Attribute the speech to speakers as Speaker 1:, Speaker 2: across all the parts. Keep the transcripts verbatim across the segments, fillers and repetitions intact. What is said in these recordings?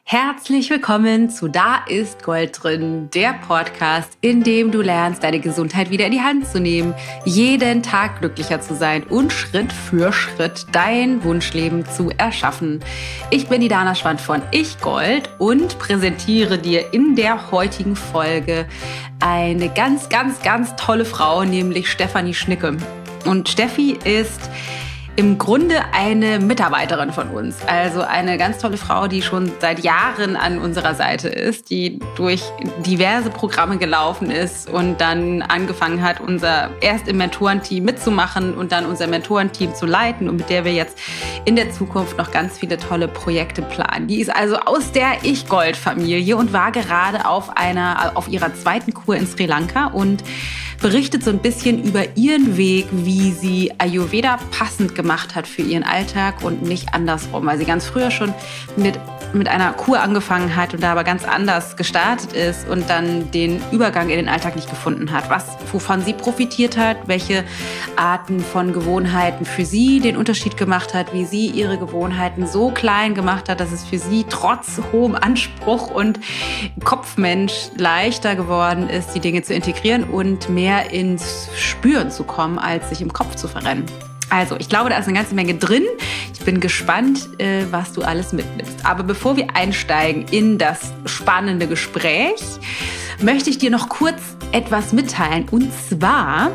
Speaker 1: Herzlich willkommen zu Da ist Gold drin, der Podcast, in dem du lernst, deine Gesundheit wieder in die Hand zu nehmen, jeden Tag glücklicher zu sein und Schritt für Schritt dein Wunschleben zu erschaffen. Ich bin die Dana Schwand von Ich Gold und präsentiere dir in der heutigen Folge eine ganz, ganz, ganz tolle Frau, nämlich Stefanie Schnicke. Und Steffi ist im Grunde eine Mitarbeiterin von uns, also eine ganz tolle Frau, die schon seit Jahren an unserer Seite ist, die durch diverse Programme gelaufen ist und dann angefangen hat, unser erst im Mentorenteam mitzumachen und dann unser Mentorenteam zu leiten und mit der wir jetzt in der Zukunft noch ganz viele tolle Projekte planen. Die ist also aus der Ich-Gold-Familie und war gerade auf einer, auf ihrer zweiten Kur in Sri Lanka und berichtet so ein bisschen über ihren Weg, wie sie Ayurveda passend gemacht hat für ihren Alltag und nicht andersrum, weil sie ganz früher schon mit, mit einer Kur angefangen hat und da aber ganz anders gestartet ist und dann den Übergang in den Alltag nicht gefunden hat, was, wovon sie profitiert hat, welche Arten von Gewohnheiten für sie den Unterschied gemacht hat, wie sie ihre Gewohnheiten so klein gemacht hat, dass es für sie trotz hohem Anspruch und Kopfmensch leichter geworden ist, die Dinge zu integrieren und mehr ins Spüren zu kommen, als sich im Kopf zu verrennen. Also, ich glaube, da ist eine ganze Menge drin. Ich bin gespannt, äh, was du alles mitnimmst. Aber bevor wir einsteigen in das spannende Gespräch, möchte ich dir noch kurz etwas mitteilen. Und zwar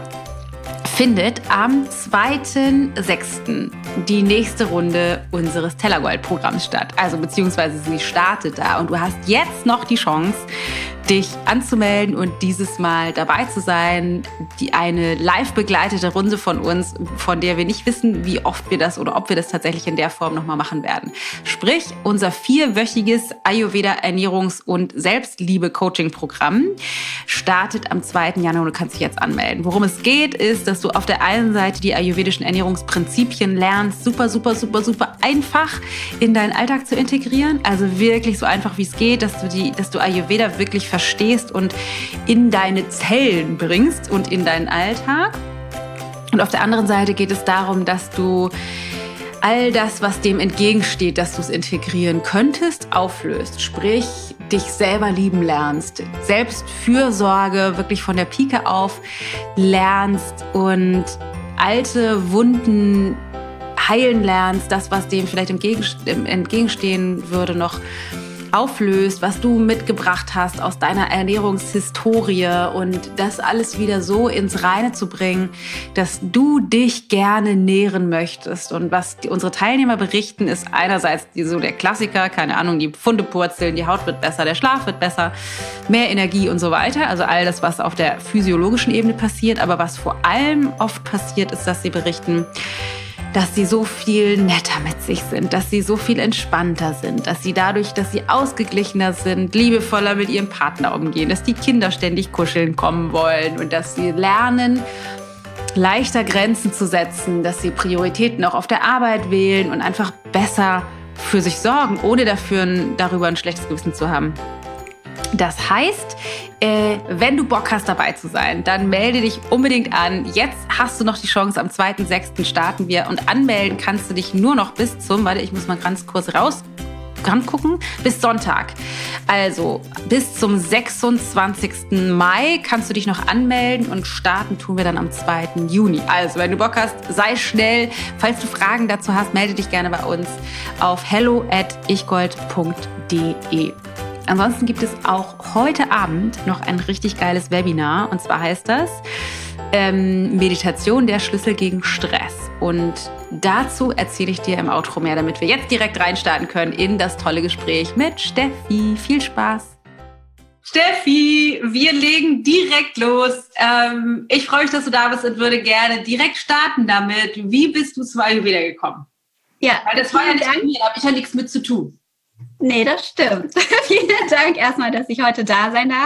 Speaker 1: findet am zweiten sechsten die nächste Runde unseres Tellergold-Programms statt. Also beziehungsweise sie startet da und du hast jetzt noch die Chance, dich anzumelden und dieses Mal dabei zu sein. Die eine live begleitete Runde von uns, von der wir nicht wissen, wie oft wir das oder ob wir das tatsächlich in der Form nochmal machen werden. Sprich, unser vierwöchiges Ayurveda-Ernährungs- und Selbstliebe-Coaching-Programm startet am zweiten Januar und du kannst dich jetzt anmelden. Worum es geht, ist, dass du auf der einen Seite die ayurvedischen Ernährungsprinzipien lernst, super, super, super, super einfach in deinen Alltag zu integrieren. Also wirklich so einfach, wie es geht, dass du die, dass du Ayurveda wirklich verstehst und in deine Zellen bringst und in deinen Alltag. Und auf der anderen Seite geht es darum, dass du all das, was dem entgegensteht, dass du es integrieren könntest, auflöst. Sprich, dich selber lieben lernst. Selbstfürsorge wirklich von der Pike auf lernst und alte Wunden heilen lernst. Das, was dem vielleicht entgegenstehen würde, noch auflöst, was du mitgebracht hast aus deiner Ernährungshistorie und das alles wieder so ins Reine zu bringen, dass du dich gerne nähren möchtest. Und was die, unsere Teilnehmer berichten, ist einerseits die, so der Klassiker, keine Ahnung, die Pfunde purzeln, die Haut wird besser, der Schlaf wird besser, mehr Energie und so weiter. Also all das, was auf der physiologischen Ebene passiert. Aber was vor allem oft passiert, ist, dass sie berichten, dass sie so viel netter mit sich sind, dass sie so viel entspannter sind, dass sie dadurch, dass sie ausgeglichener sind, liebevoller mit ihrem Partner umgehen, dass die Kinder ständig kuscheln kommen wollen und dass sie lernen, leichter Grenzen zu setzen, dass sie Prioritäten auch auf der Arbeit wählen und einfach besser für sich sorgen, ohne dafür darüber ein schlechtes Gewissen zu haben. Das heißt, äh, wenn du Bock hast, dabei zu sein, dann melde dich unbedingt an. Jetzt hast du noch die Chance, am zweiten sechsten starten wir und anmelden kannst du dich nur noch bis zum, warte, ich muss mal ganz kurz raus gucken, bis Sonntag. Also bis zum sechsundzwanzigsten Mai kannst du dich noch anmelden und starten tun wir dann am zweiten Juni. Also wenn du Bock hast, sei schnell. Falls du Fragen dazu hast, melde dich gerne bei uns auf hello at ichgold punkt de. Ansonsten gibt es auch heute Abend noch ein richtig geiles Webinar. Und zwar heißt das ähm, Meditation, der Schlüssel gegen Stress. Und dazu erzähle ich dir im Outro mehr, damit wir jetzt direkt reinstarten können in das tolle Gespräch mit Steffi. Viel Spaß! Steffi, wir legen direkt los. Ähm, ich freue mich, dass du da bist und würde gerne direkt starten damit. Wie bist du zu Ayurveda gekommen?
Speaker 2: Ja,
Speaker 1: weil das war ja nicht bei mir, da habe ich ja nichts mit zu tun.
Speaker 2: Nee, das stimmt. Vielen Dank erstmal, dass ich heute da sein darf.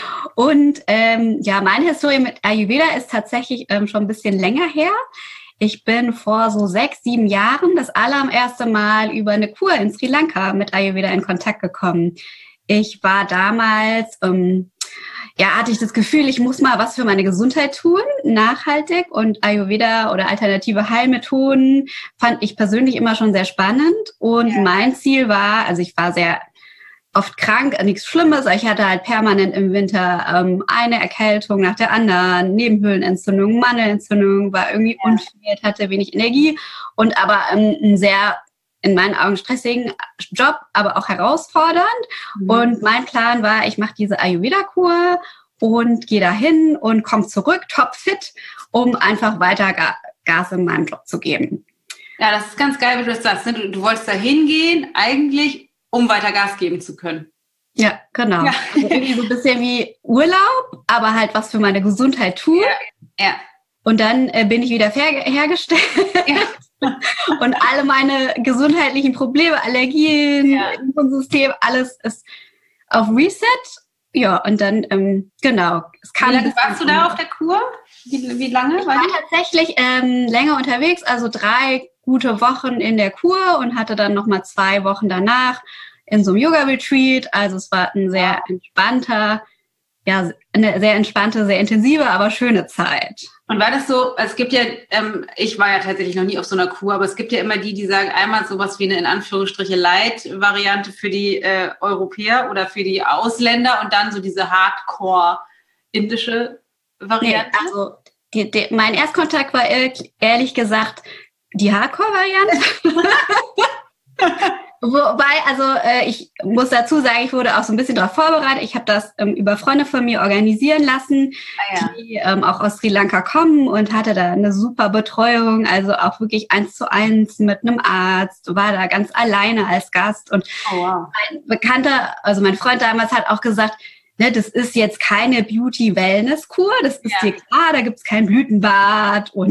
Speaker 2: Und ähm, ja, meine Historie mit Ayurveda ist tatsächlich ähm, schon ein bisschen länger her. Ich bin vor so sechs, sieben Jahren das allererste Mal über eine Kur in Sri Lanka mit Ayurveda in Kontakt gekommen. Ich war damals ähm, ja, hatte ich das Gefühl, ich muss mal was für meine Gesundheit tun, nachhaltig, und Ayurveda oder alternative Heilmethoden fand ich persönlich immer schon sehr spannend, und ja. mein Ziel war, also ich war sehr oft krank, nichts Schlimmes. Ich hatte halt permanent im Winter ähm, eine Erkältung nach der anderen, Nebenhöhlenentzündung, Mandelentzündung, war irgendwie ja. unfit, hatte wenig Energie und aber ähm, ein sehr, in meinen Augen stressigen Job, aber auch herausfordernd. Mhm. Und mein Plan war, ich mache diese Ayurveda-Kur und gehe dahin und komme zurück, topfit, um einfach weiter Ga- Gas in meinem Job zu geben.
Speaker 1: Ja, das ist ganz geil, wie du das sagst. Ne? Du, du wolltest da hingehen, eigentlich, um weiter Gas geben zu können.
Speaker 2: Ja, genau. Ja. Also irgendwie so ein bisschen wie Urlaub, aber halt was für meine Gesundheit tun.
Speaker 1: Ja. ja.
Speaker 2: Und dann äh, bin ich wieder her- hergestellt. Ja. Und alle meine gesundheitlichen Probleme, Allergien, ja. Immunsystem, alles ist auf Reset. Ja, und dann, ähm, genau. Es kann
Speaker 1: wie lange warst du da auf der Kur? Wie, wie lange?
Speaker 2: Ich war tatsächlich ähm, länger unterwegs, also drei gute Wochen in der Kur und hatte dann nochmal zwei Wochen danach in so einem Yoga-Retreat. Also es war ein sehr entspannter, ja, eine sehr entspannte, sehr intensive, aber schöne Zeit.
Speaker 1: Und war das so, es gibt ja, ähm, ich war ja tatsächlich noch nie auf so einer Kur, aber es gibt ja immer die, die sagen, einmal sowas wie eine in Anführungsstriche Light-Variante für die äh, Europäer oder für die Ausländer und dann so diese Hardcore-indische Variante.
Speaker 2: Nee, also die, die, mein Erstkontakt war ehrlich gesagt die Hardcore-Variante. Wobei, also äh, ich muss dazu sagen, ich wurde auch so ein bisschen darauf vorbereitet. Ich habe das ähm, über Freunde von mir organisieren lassen, ah, ja. die ähm, auch aus Sri Lanka kommen und hatte da eine super Betreuung, also auch wirklich eins zu eins mit einem Arzt, war da ganz alleine als Gast. Und oh, wow. mein Bekannter, also mein Freund damals hat auch gesagt, ne, das ist jetzt keine Beauty-Wellness-Kur, das ist ja. dir klar, da gibt's kein Blütenbad und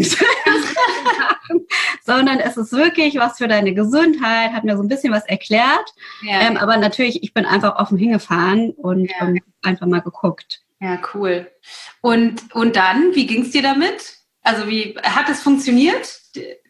Speaker 2: sondern es ist wirklich was für deine Gesundheit, hat mir so ein bisschen was erklärt. Ja. Ähm, aber natürlich, ich bin einfach offen hingefahren und ja. ähm, einfach mal geguckt.
Speaker 1: Ja, cool. Und, und dann, wie ging's dir damit? Also wie hat es funktioniert?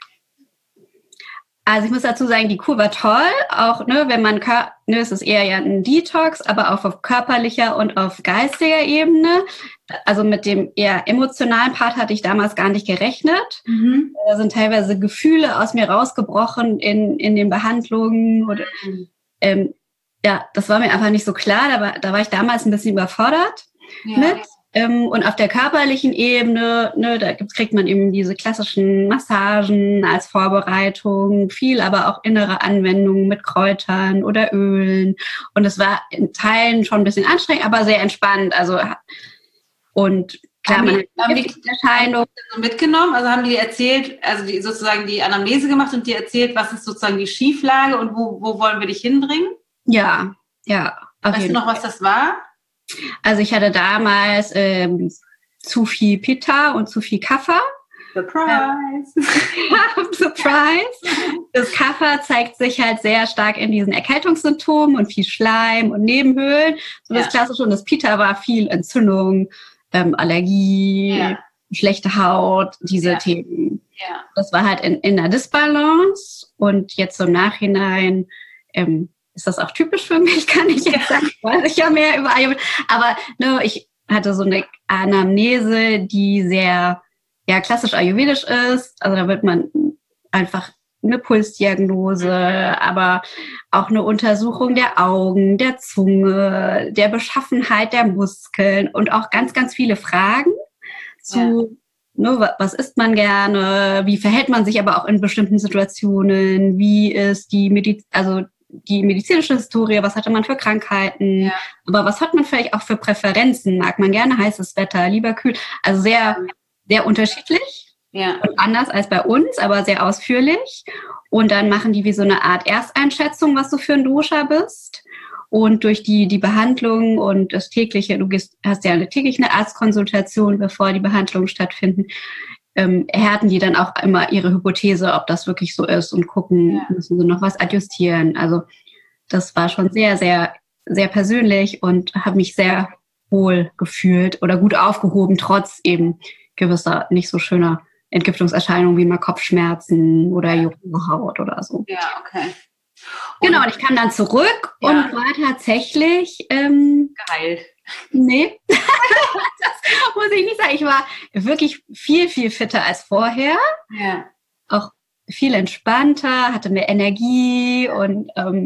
Speaker 2: Also ich muss dazu sagen, die Kur war toll, auch ne, wenn man, ne, es ist eher ja ein Detox, aber auch auf körperlicher und auf geistiger Ebene. Also mit dem eher emotionalen Part hatte ich damals gar nicht gerechnet. Mhm. Da sind teilweise Gefühle aus mir rausgebrochen in, in den Behandlungen. Oder, ähm, ja, das war mir einfach nicht so klar, da war, da war ich damals ein bisschen überfordert ja. mit. Und auf der körperlichen Ebene, ne, da kriegt man eben diese klassischen Massagen als Vorbereitung, viel aber auch innere Anwendungen mit Kräutern oder Ölen. Und es war in Teilen schon ein bisschen anstrengend, aber sehr entspannt. Also und klar,
Speaker 1: haben
Speaker 2: man
Speaker 1: die, haben die Erscheinung so mitgenommen, also haben die dir erzählt, also die sozusagen die Anamnese gemacht und dir erzählt, was ist sozusagen die Schieflage und wo, wo wollen wir dich hinbringen?
Speaker 2: Ja, ja.
Speaker 1: Weißt du noch, was das war?
Speaker 2: Also ich hatte damals ähm, zu viel Pitta und zu viel Kapha.
Speaker 1: Surprise!
Speaker 2: Surprise! Das Kapha zeigt sich halt sehr stark in diesen Erkältungssymptomen und viel Schleim und Nebenhöhlen. So ja. das Klassische. Und das Pitta war viel Entzündung, ähm, Allergie, ja. schlechte Haut, diese ja. Themen. Ja. Das war halt in, in einer Disbalance. Und jetzt im Nachhinein ähm, ist das auch typisch für mich, kann ich jetzt sagen. Ich weiß ja mehr über Ayurveda. Aber ne, ich hatte so eine Anamnese, die sehr ja, klassisch ayurvedisch ist. Also da wird man einfach eine Pulsdiagnose, aber auch eine Untersuchung der Augen, der Zunge, der Beschaffenheit der Muskeln und auch ganz, ganz viele Fragen zu, ja. ne, was isst man gerne, wie verhält man sich aber auch in bestimmten Situationen, wie ist die Mediz- also die medizinische Historie, was hatte man für Krankheiten, ja. aber was hat man vielleicht auch für Präferenzen? Mag man gerne heißes Wetter, lieber kühl? Also sehr, sehr unterschiedlich ja. und anders als bei uns, aber sehr ausführlich. Und dann machen die wie so eine Art Ersteinschätzung, was du für ein Dosha bist. Und durch die, die Behandlung und das tägliche, du gehst, hast ja eine tägliche Arztkonsultation, bevor die Behandlungen stattfinden, ähm, erhärten die dann auch immer ihre Hypothese, ob das wirklich so ist und gucken, ja. müssen sie noch was adjustieren. Also das war schon sehr, sehr, sehr persönlich und habe mich sehr wohl gefühlt oder gut aufgehoben, trotz eben gewisser nicht so schöner Entgiftungserscheinungen wie mal Kopfschmerzen oder juckende Haut oder so.
Speaker 1: Ja, okay.
Speaker 2: Und genau, und ich kam dann zurück ja. und war tatsächlich ähm,
Speaker 1: geheilt.
Speaker 2: Nee, das muss ich nicht sagen. Ich war wirklich viel, viel fitter als vorher.
Speaker 1: Ja.
Speaker 2: Auch viel entspannter, hatte mehr Energie und ähm,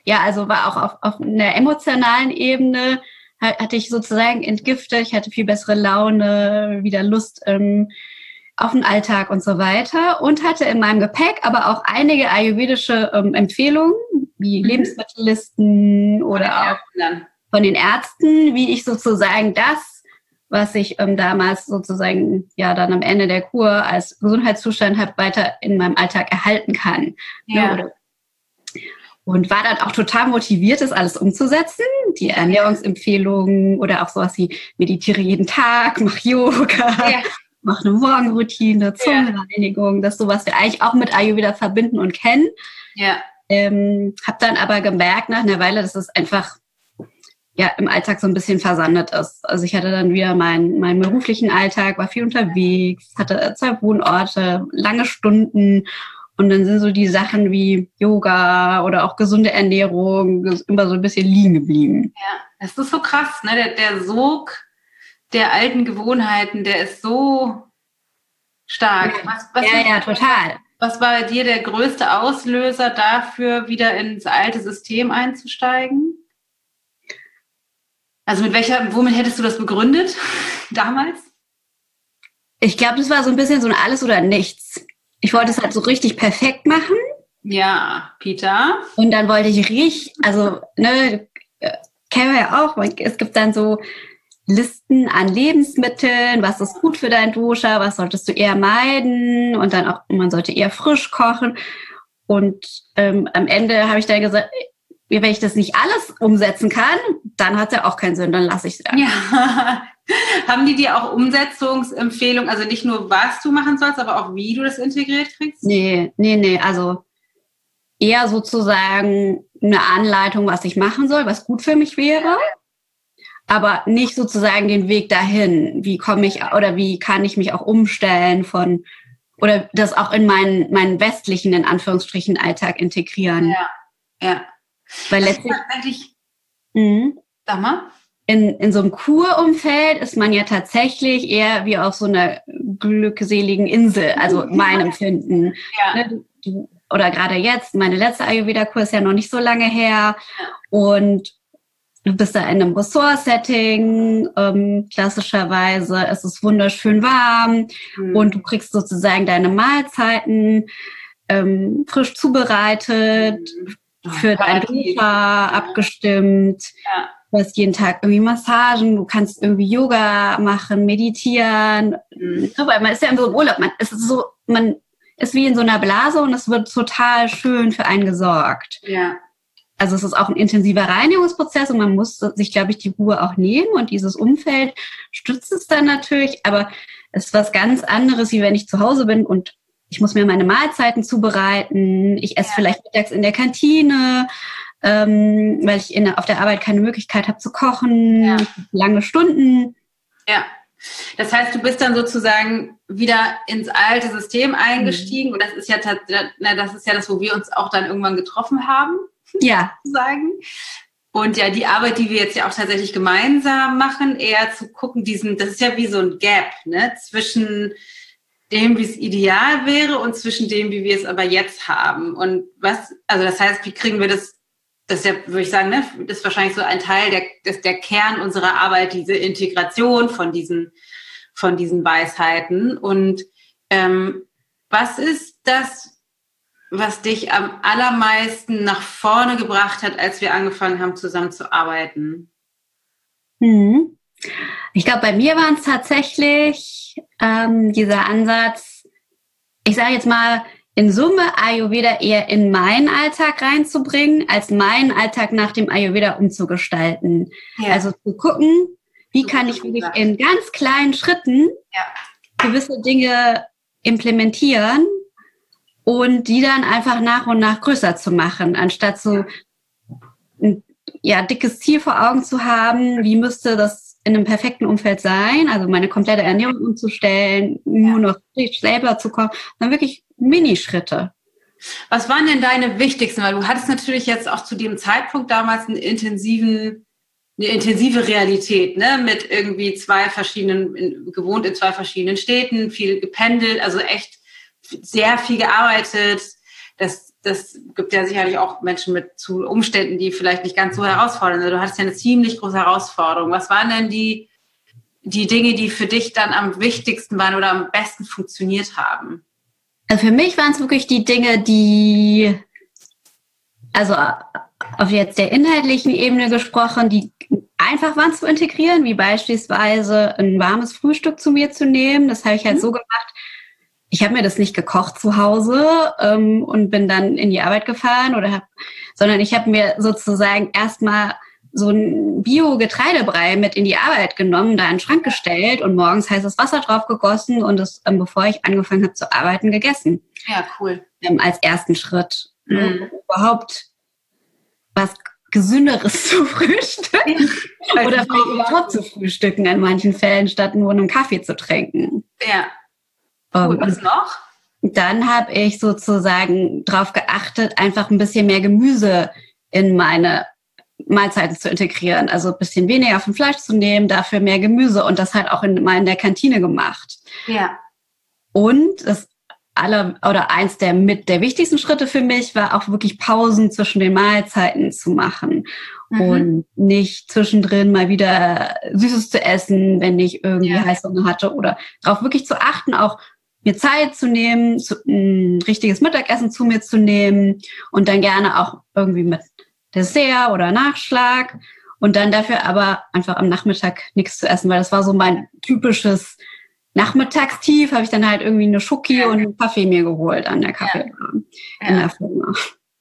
Speaker 2: ja, also war auch auf, auf einer emotionalen Ebene, hatte ich sozusagen entgiftet, ich hatte viel bessere Laune, wieder Lust ähm, auf den Alltag und so weiter und hatte in meinem Gepäck aber auch einige ayurvedische ähm, Empfehlungen, wie mhm. Lebensmittellisten oder auch von den Ärzten, wie ich sozusagen das, was ich ähm, damals sozusagen ja dann am Ende der Kur als Gesundheitszustand habe, weiter in meinem Alltag erhalten kann. Ja. Ne, oder und war dann auch total motiviert, das alles umzusetzen. Die Ernährungsempfehlungen oder auch sowas wie meditiere jeden Tag, mach Yoga, ja. mach eine Morgenroutine, Zungenreinigung, das ist sowas wir eigentlich auch mit Ayurveda verbinden und kennen.
Speaker 1: Ja.
Speaker 2: Ähm, hab dann aber gemerkt nach einer Weile, dass es einfach ja im Alltag so ein bisschen versandet ist. Also ich hatte dann wieder meinen meinen beruflichen Alltag, war viel unterwegs, hatte zwei Wohnorte, lange Stunden. Und dann sind so die Sachen wie Yoga oder auch gesunde Ernährung immer so ein bisschen liegen geblieben.
Speaker 1: Ja, das ist so krass, ne? Der, der Sog der alten Gewohnheiten, der ist so stark.
Speaker 2: Ja, was, was ja, ja, total.
Speaker 1: Was war bei dir der größte Auslöser dafür, wieder ins alte System einzusteigen? Also mit welcher, womit hättest du das begründet damals?
Speaker 2: Ich glaube, das war so ein bisschen so ein Alles oder Nichts. Ich wollte es halt so richtig perfekt machen.
Speaker 1: Ja, Peter.
Speaker 2: Und dann wollte ich richtig, also, ne, kennen wir ja auch, es gibt dann so Listen an Lebensmitteln, was ist gut für dein Dosha, was solltest du eher meiden und dann auch, man sollte eher frisch kochen. Und ähm, am Ende habe ich dann gesagt, wenn ich das nicht alles umsetzen kann, dann hat es ja auch keinen Sinn, dann lasse ich es dann.
Speaker 1: Ja. Haben die dir auch Umsetzungsempfehlungen, also nicht nur, was du machen sollst, aber auch, wie du das integriert kriegst?
Speaker 2: Nee, nee, nee, also eher sozusagen eine Anleitung, was ich machen soll, was gut für mich wäre, aber nicht sozusagen den Weg dahin, wie komme ich oder wie kann ich mich auch umstellen von, oder das auch in meinen, meinen westlichen, in Anführungsstrichen, Alltag integrieren.
Speaker 1: Ja, ja.
Speaker 2: Weil letztlich,
Speaker 1: eigentlich,
Speaker 2: mh,
Speaker 1: sag mal.
Speaker 2: In, in so einem Kurumfeld ist man ja tatsächlich eher wie auf so einer glückseligen Insel, also mein Empfinden.
Speaker 1: Ja.
Speaker 2: Oder gerade jetzt, meine letzte Ayurveda-Kur ist ja noch nicht so lange her und du bist da in einem Ressort-Setting, ähm, klassischerweise, es ist wunderschön warm mhm. und du kriegst sozusagen deine Mahlzeiten ähm, frisch zubereitet, mhm. für dein Dosha abgestimmt.
Speaker 1: Ja.
Speaker 2: Du hast jeden Tag irgendwie Massagen, du kannst irgendwie Yoga machen, meditieren. Mhm. Weil man ist ja in so einem Urlaub, man ist so, man ist wie in so einer Blase und es wird total schön für einen gesorgt.
Speaker 1: Ja.
Speaker 2: Also es ist auch ein intensiver Reinigungsprozess und man muss sich, glaube ich, die Ruhe auch nehmen und dieses Umfeld stützt es dann natürlich, aber es ist was ganz anderes, wie wenn ich zu Hause bin und ich muss mir meine Mahlzeiten zubereiten, ich esse ja. vielleicht mittags in der Kantine, ähm, weil ich in, auf der Arbeit keine Möglichkeit habe zu kochen, ja. lange Stunden.
Speaker 1: Ja, das heißt, du bist dann sozusagen wieder ins alte System eingestiegen mhm. und das ist ja na, das ist ja das, wo wir uns auch dann irgendwann getroffen haben.
Speaker 2: Ja.
Speaker 1: Sozusagen. Und ja, die Arbeit, die wir jetzt ja auch tatsächlich gemeinsam machen, eher zu gucken, diesen, das ist ja wie so ein Gap, ne, zwischen dem, wie es ideal wäre und zwischen dem, wie wir es aber jetzt haben. Und was, also das heißt, wie kriegen wir das, das ist ja, würde ich sagen, ne, das ist wahrscheinlich so ein Teil der, das, der Kern unserer Arbeit, diese Integration von diesen, von diesen Weisheiten. Und ähm, was ist das, was dich am allermeisten nach vorne gebracht hat, als wir angefangen haben, zusammen zu arbeiten?
Speaker 2: Hm. Ich glaube, bei mir war es tatsächlich ähm, dieser Ansatz, ich sage jetzt mal, in Summe Ayurveda eher in meinen Alltag reinzubringen, als meinen Alltag nach dem Ayurveda umzugestalten. Ja. Also zu gucken, wie kann ich wirklich in ganz kleinen Schritten
Speaker 1: ja.
Speaker 2: gewisse Dinge implementieren und die dann einfach nach und nach größer zu machen, anstatt so ein ja, dickes Ziel vor Augen zu haben, wie müsste das in einem perfekten Umfeld sein, also meine komplette Ernährung umzustellen, nur noch selber zu kochen, dann wirklich Minischritte.
Speaker 1: Was waren denn deine wichtigsten? Weil du hattest natürlich jetzt auch zu dem Zeitpunkt damals einen intensiven, eine intensive Realität, ne, mit irgendwie zwei verschiedenen, in, gewohnt in zwei verschiedenen Städten, viel gependelt, also echt sehr viel gearbeitet. Das das gibt ja sicherlich auch Menschen mit zu Umständen, die vielleicht nicht ganz so herausfordernd sind. Du hattest ja eine ziemlich große Herausforderung. Was waren denn die, die Dinge, die für dich dann am wichtigsten waren oder am besten funktioniert haben?
Speaker 2: Also für mich waren es wirklich die Dinge, die, also auf jetzt der inhaltlichen Ebene gesprochen, die einfach waren zu integrieren, wie beispielsweise ein warmes Frühstück zu mir zu nehmen. Das habe ich halt mhm. so gemacht. Ich habe mir das nicht gekocht zu Hause ähm, und bin dann in die Arbeit gefahren, oder hab, sondern ich habe mir sozusagen erstmal so ein Bio-Getreidebrei mit in die Arbeit genommen, da in den Schrank gestellt und morgens heißes Wasser drauf gegossen und es, ähm, bevor ich angefangen habe zu arbeiten, gegessen.
Speaker 1: Ja, cool.
Speaker 2: Ähm, als ersten Schritt.
Speaker 1: Mhm.
Speaker 2: Überhaupt was Gesünderes zu frühstücken. Oder vielleicht überhaupt zu frühstücken in manchen Fällen, statt nur einen Kaffee zu trinken.
Speaker 1: Ja. Cool.
Speaker 2: Um,
Speaker 1: was noch?
Speaker 2: Dann habe ich sozusagen darauf geachtet, einfach ein bisschen mehr Gemüse in meine Mahlzeiten zu integrieren. Also ein bisschen weniger von Fleisch zu nehmen, dafür mehr Gemüse, und das halt auch in, mal in der Kantine gemacht.
Speaker 1: Ja.
Speaker 2: Und das aller oder eins der mit der wichtigsten Schritte für mich war auch wirklich Pausen zwischen den Mahlzeiten zu machen. Mhm. Und nicht zwischendrin mal wieder Süßes zu essen, wenn ich irgendwie ja. Heißhunger hatte, oder darauf wirklich zu achten, auch mir Zeit zu nehmen, zu, ein richtiges Mittagessen zu mir zu nehmen und dann gerne auch irgendwie mit Dessert oder Nachschlag, und dann dafür aber einfach am Nachmittag nichts zu essen, weil das war so mein typisches Nachmittagstief, habe ich dann halt irgendwie eine Schoki ja. und einen Kaffee mir geholt an der Kaffee ja. in ja. der Firma.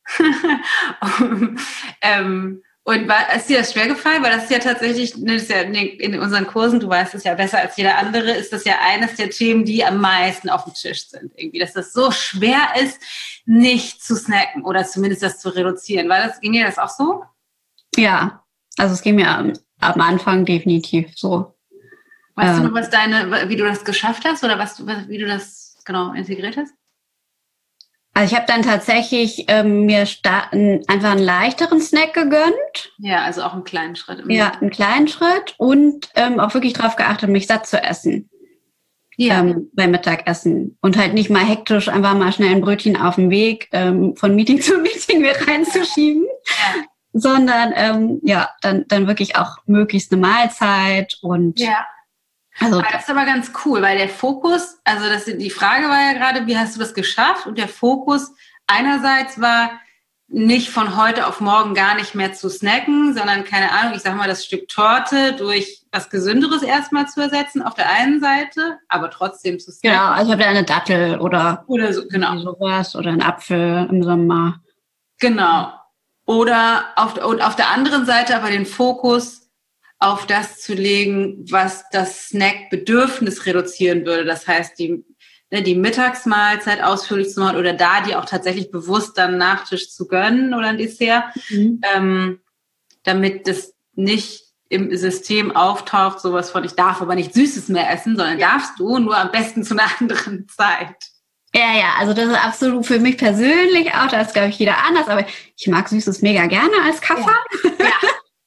Speaker 1: ähm, und war, ist dir das schwer gefallen? Weil das ist ja tatsächlich, ne, das ist ja in unseren Kursen, du weißt es ja besser als jeder andere, ist das ja eines der Themen, die am meisten auf dem Tisch sind. Irgendwie, dass das so schwer ist, nicht zu snacken oder zumindest das zu reduzieren. War das, ging dir das auch so?
Speaker 2: Ja, also es ging mir am, am Anfang definitiv so.
Speaker 1: Weißt ähm, du noch, was deine, wie du das geschafft hast oder was, wie du das genau integriert hast?
Speaker 2: Also ich habe dann tatsächlich ähm, mir sta- einfach einen leichteren Snack gegönnt.
Speaker 1: Ja, also auch einen kleinen Schritt.
Speaker 2: Ja, einen kleinen Schritt, und ähm, auch wirklich darauf geachtet, mich satt zu essen. Ja. Ähm, beim Mittagessen. Und halt nicht mal hektisch einfach mal schnell ein Brötchen auf dem Weg ähm, von Meeting zu Meeting mir reinzuschieben. Ja. Sondern ähm, ja, dann, dann wirklich auch möglichst eine Mahlzeit. Und
Speaker 1: ja. Also, das ist aber ganz cool, weil der Fokus, also das, die Frage war ja gerade, wie hast du das geschafft? Und der Fokus einerseits war, nicht von heute auf morgen gar nicht mehr zu snacken, sondern, keine Ahnung, ich sag mal, das Stück Torte durch was Gesünderes erstmal zu ersetzen auf der einen Seite, aber trotzdem zu snacken.
Speaker 2: Genau, also ich habe ja eine Dattel oder,
Speaker 1: oder so, genau.
Speaker 2: sowas oder einen Apfel im Sommer.
Speaker 1: Genau. Oder auf, und auf der anderen Seite aber den Fokus auf das zu legen, was das Snackbedürfnis reduzieren würde. Das heißt, die, ne, die Mittagsmahlzeit ausführlich zu machen oder da die auch tatsächlich bewusst dann Nachtisch zu gönnen oder ein Dessert, mhm. ähm, damit das nicht im System auftaucht, sowas von, ich darf aber nicht Süßes mehr essen, sondern ja. darfst du, nur am besten zu einer anderen Zeit.
Speaker 2: Ja, ja, also das ist absolut für mich persönlich auch, das ist, glaube ich, jeder anders, aber ich mag Süßes mega gerne als Kaffer. Ja. ja.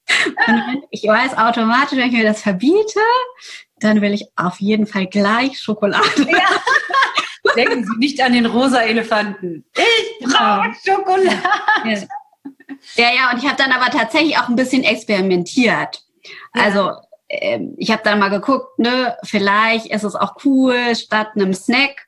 Speaker 2: Und ich weiß automatisch, wenn ich mir das verbiete, dann will ich auf jeden Fall gleich Schokolade.
Speaker 1: Ja. Denken Sie nicht an den rosa Elefanten. Ich brauche ja. Schokolade.
Speaker 2: Ja. ja, ja, und ich habe dann aber tatsächlich auch ein bisschen experimentiert. Ja. Also äh, ich habe dann mal geguckt, ne, vielleicht ist es auch cool, statt einem Snack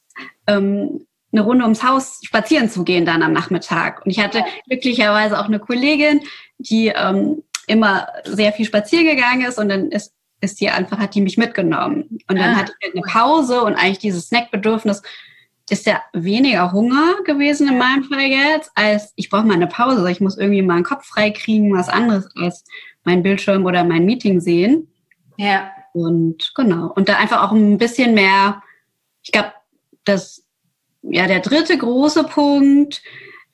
Speaker 2: ähm, eine Runde ums Haus spazieren zu gehen dann am Nachmittag. Und ich hatte glücklicherweise auch eine Kollegin, die ähm, immer sehr viel spazieren gegangen ist, und dann ist, ist die einfach, hat die mich mitgenommen. Und dann ah. hatte ich eine Pause, und eigentlich dieses Snackbedürfnis ist ja weniger Hunger gewesen in meinem Fall jetzt, als ich brauche mal eine Pause. Ich muss irgendwie mal einen Kopf frei kriegen, was anderes als mein Bildschirm oder mein Meeting sehen.
Speaker 1: Ja.
Speaker 2: Und genau. Und da einfach auch ein bisschen mehr, ich glaube, das, ja, der dritte große Punkt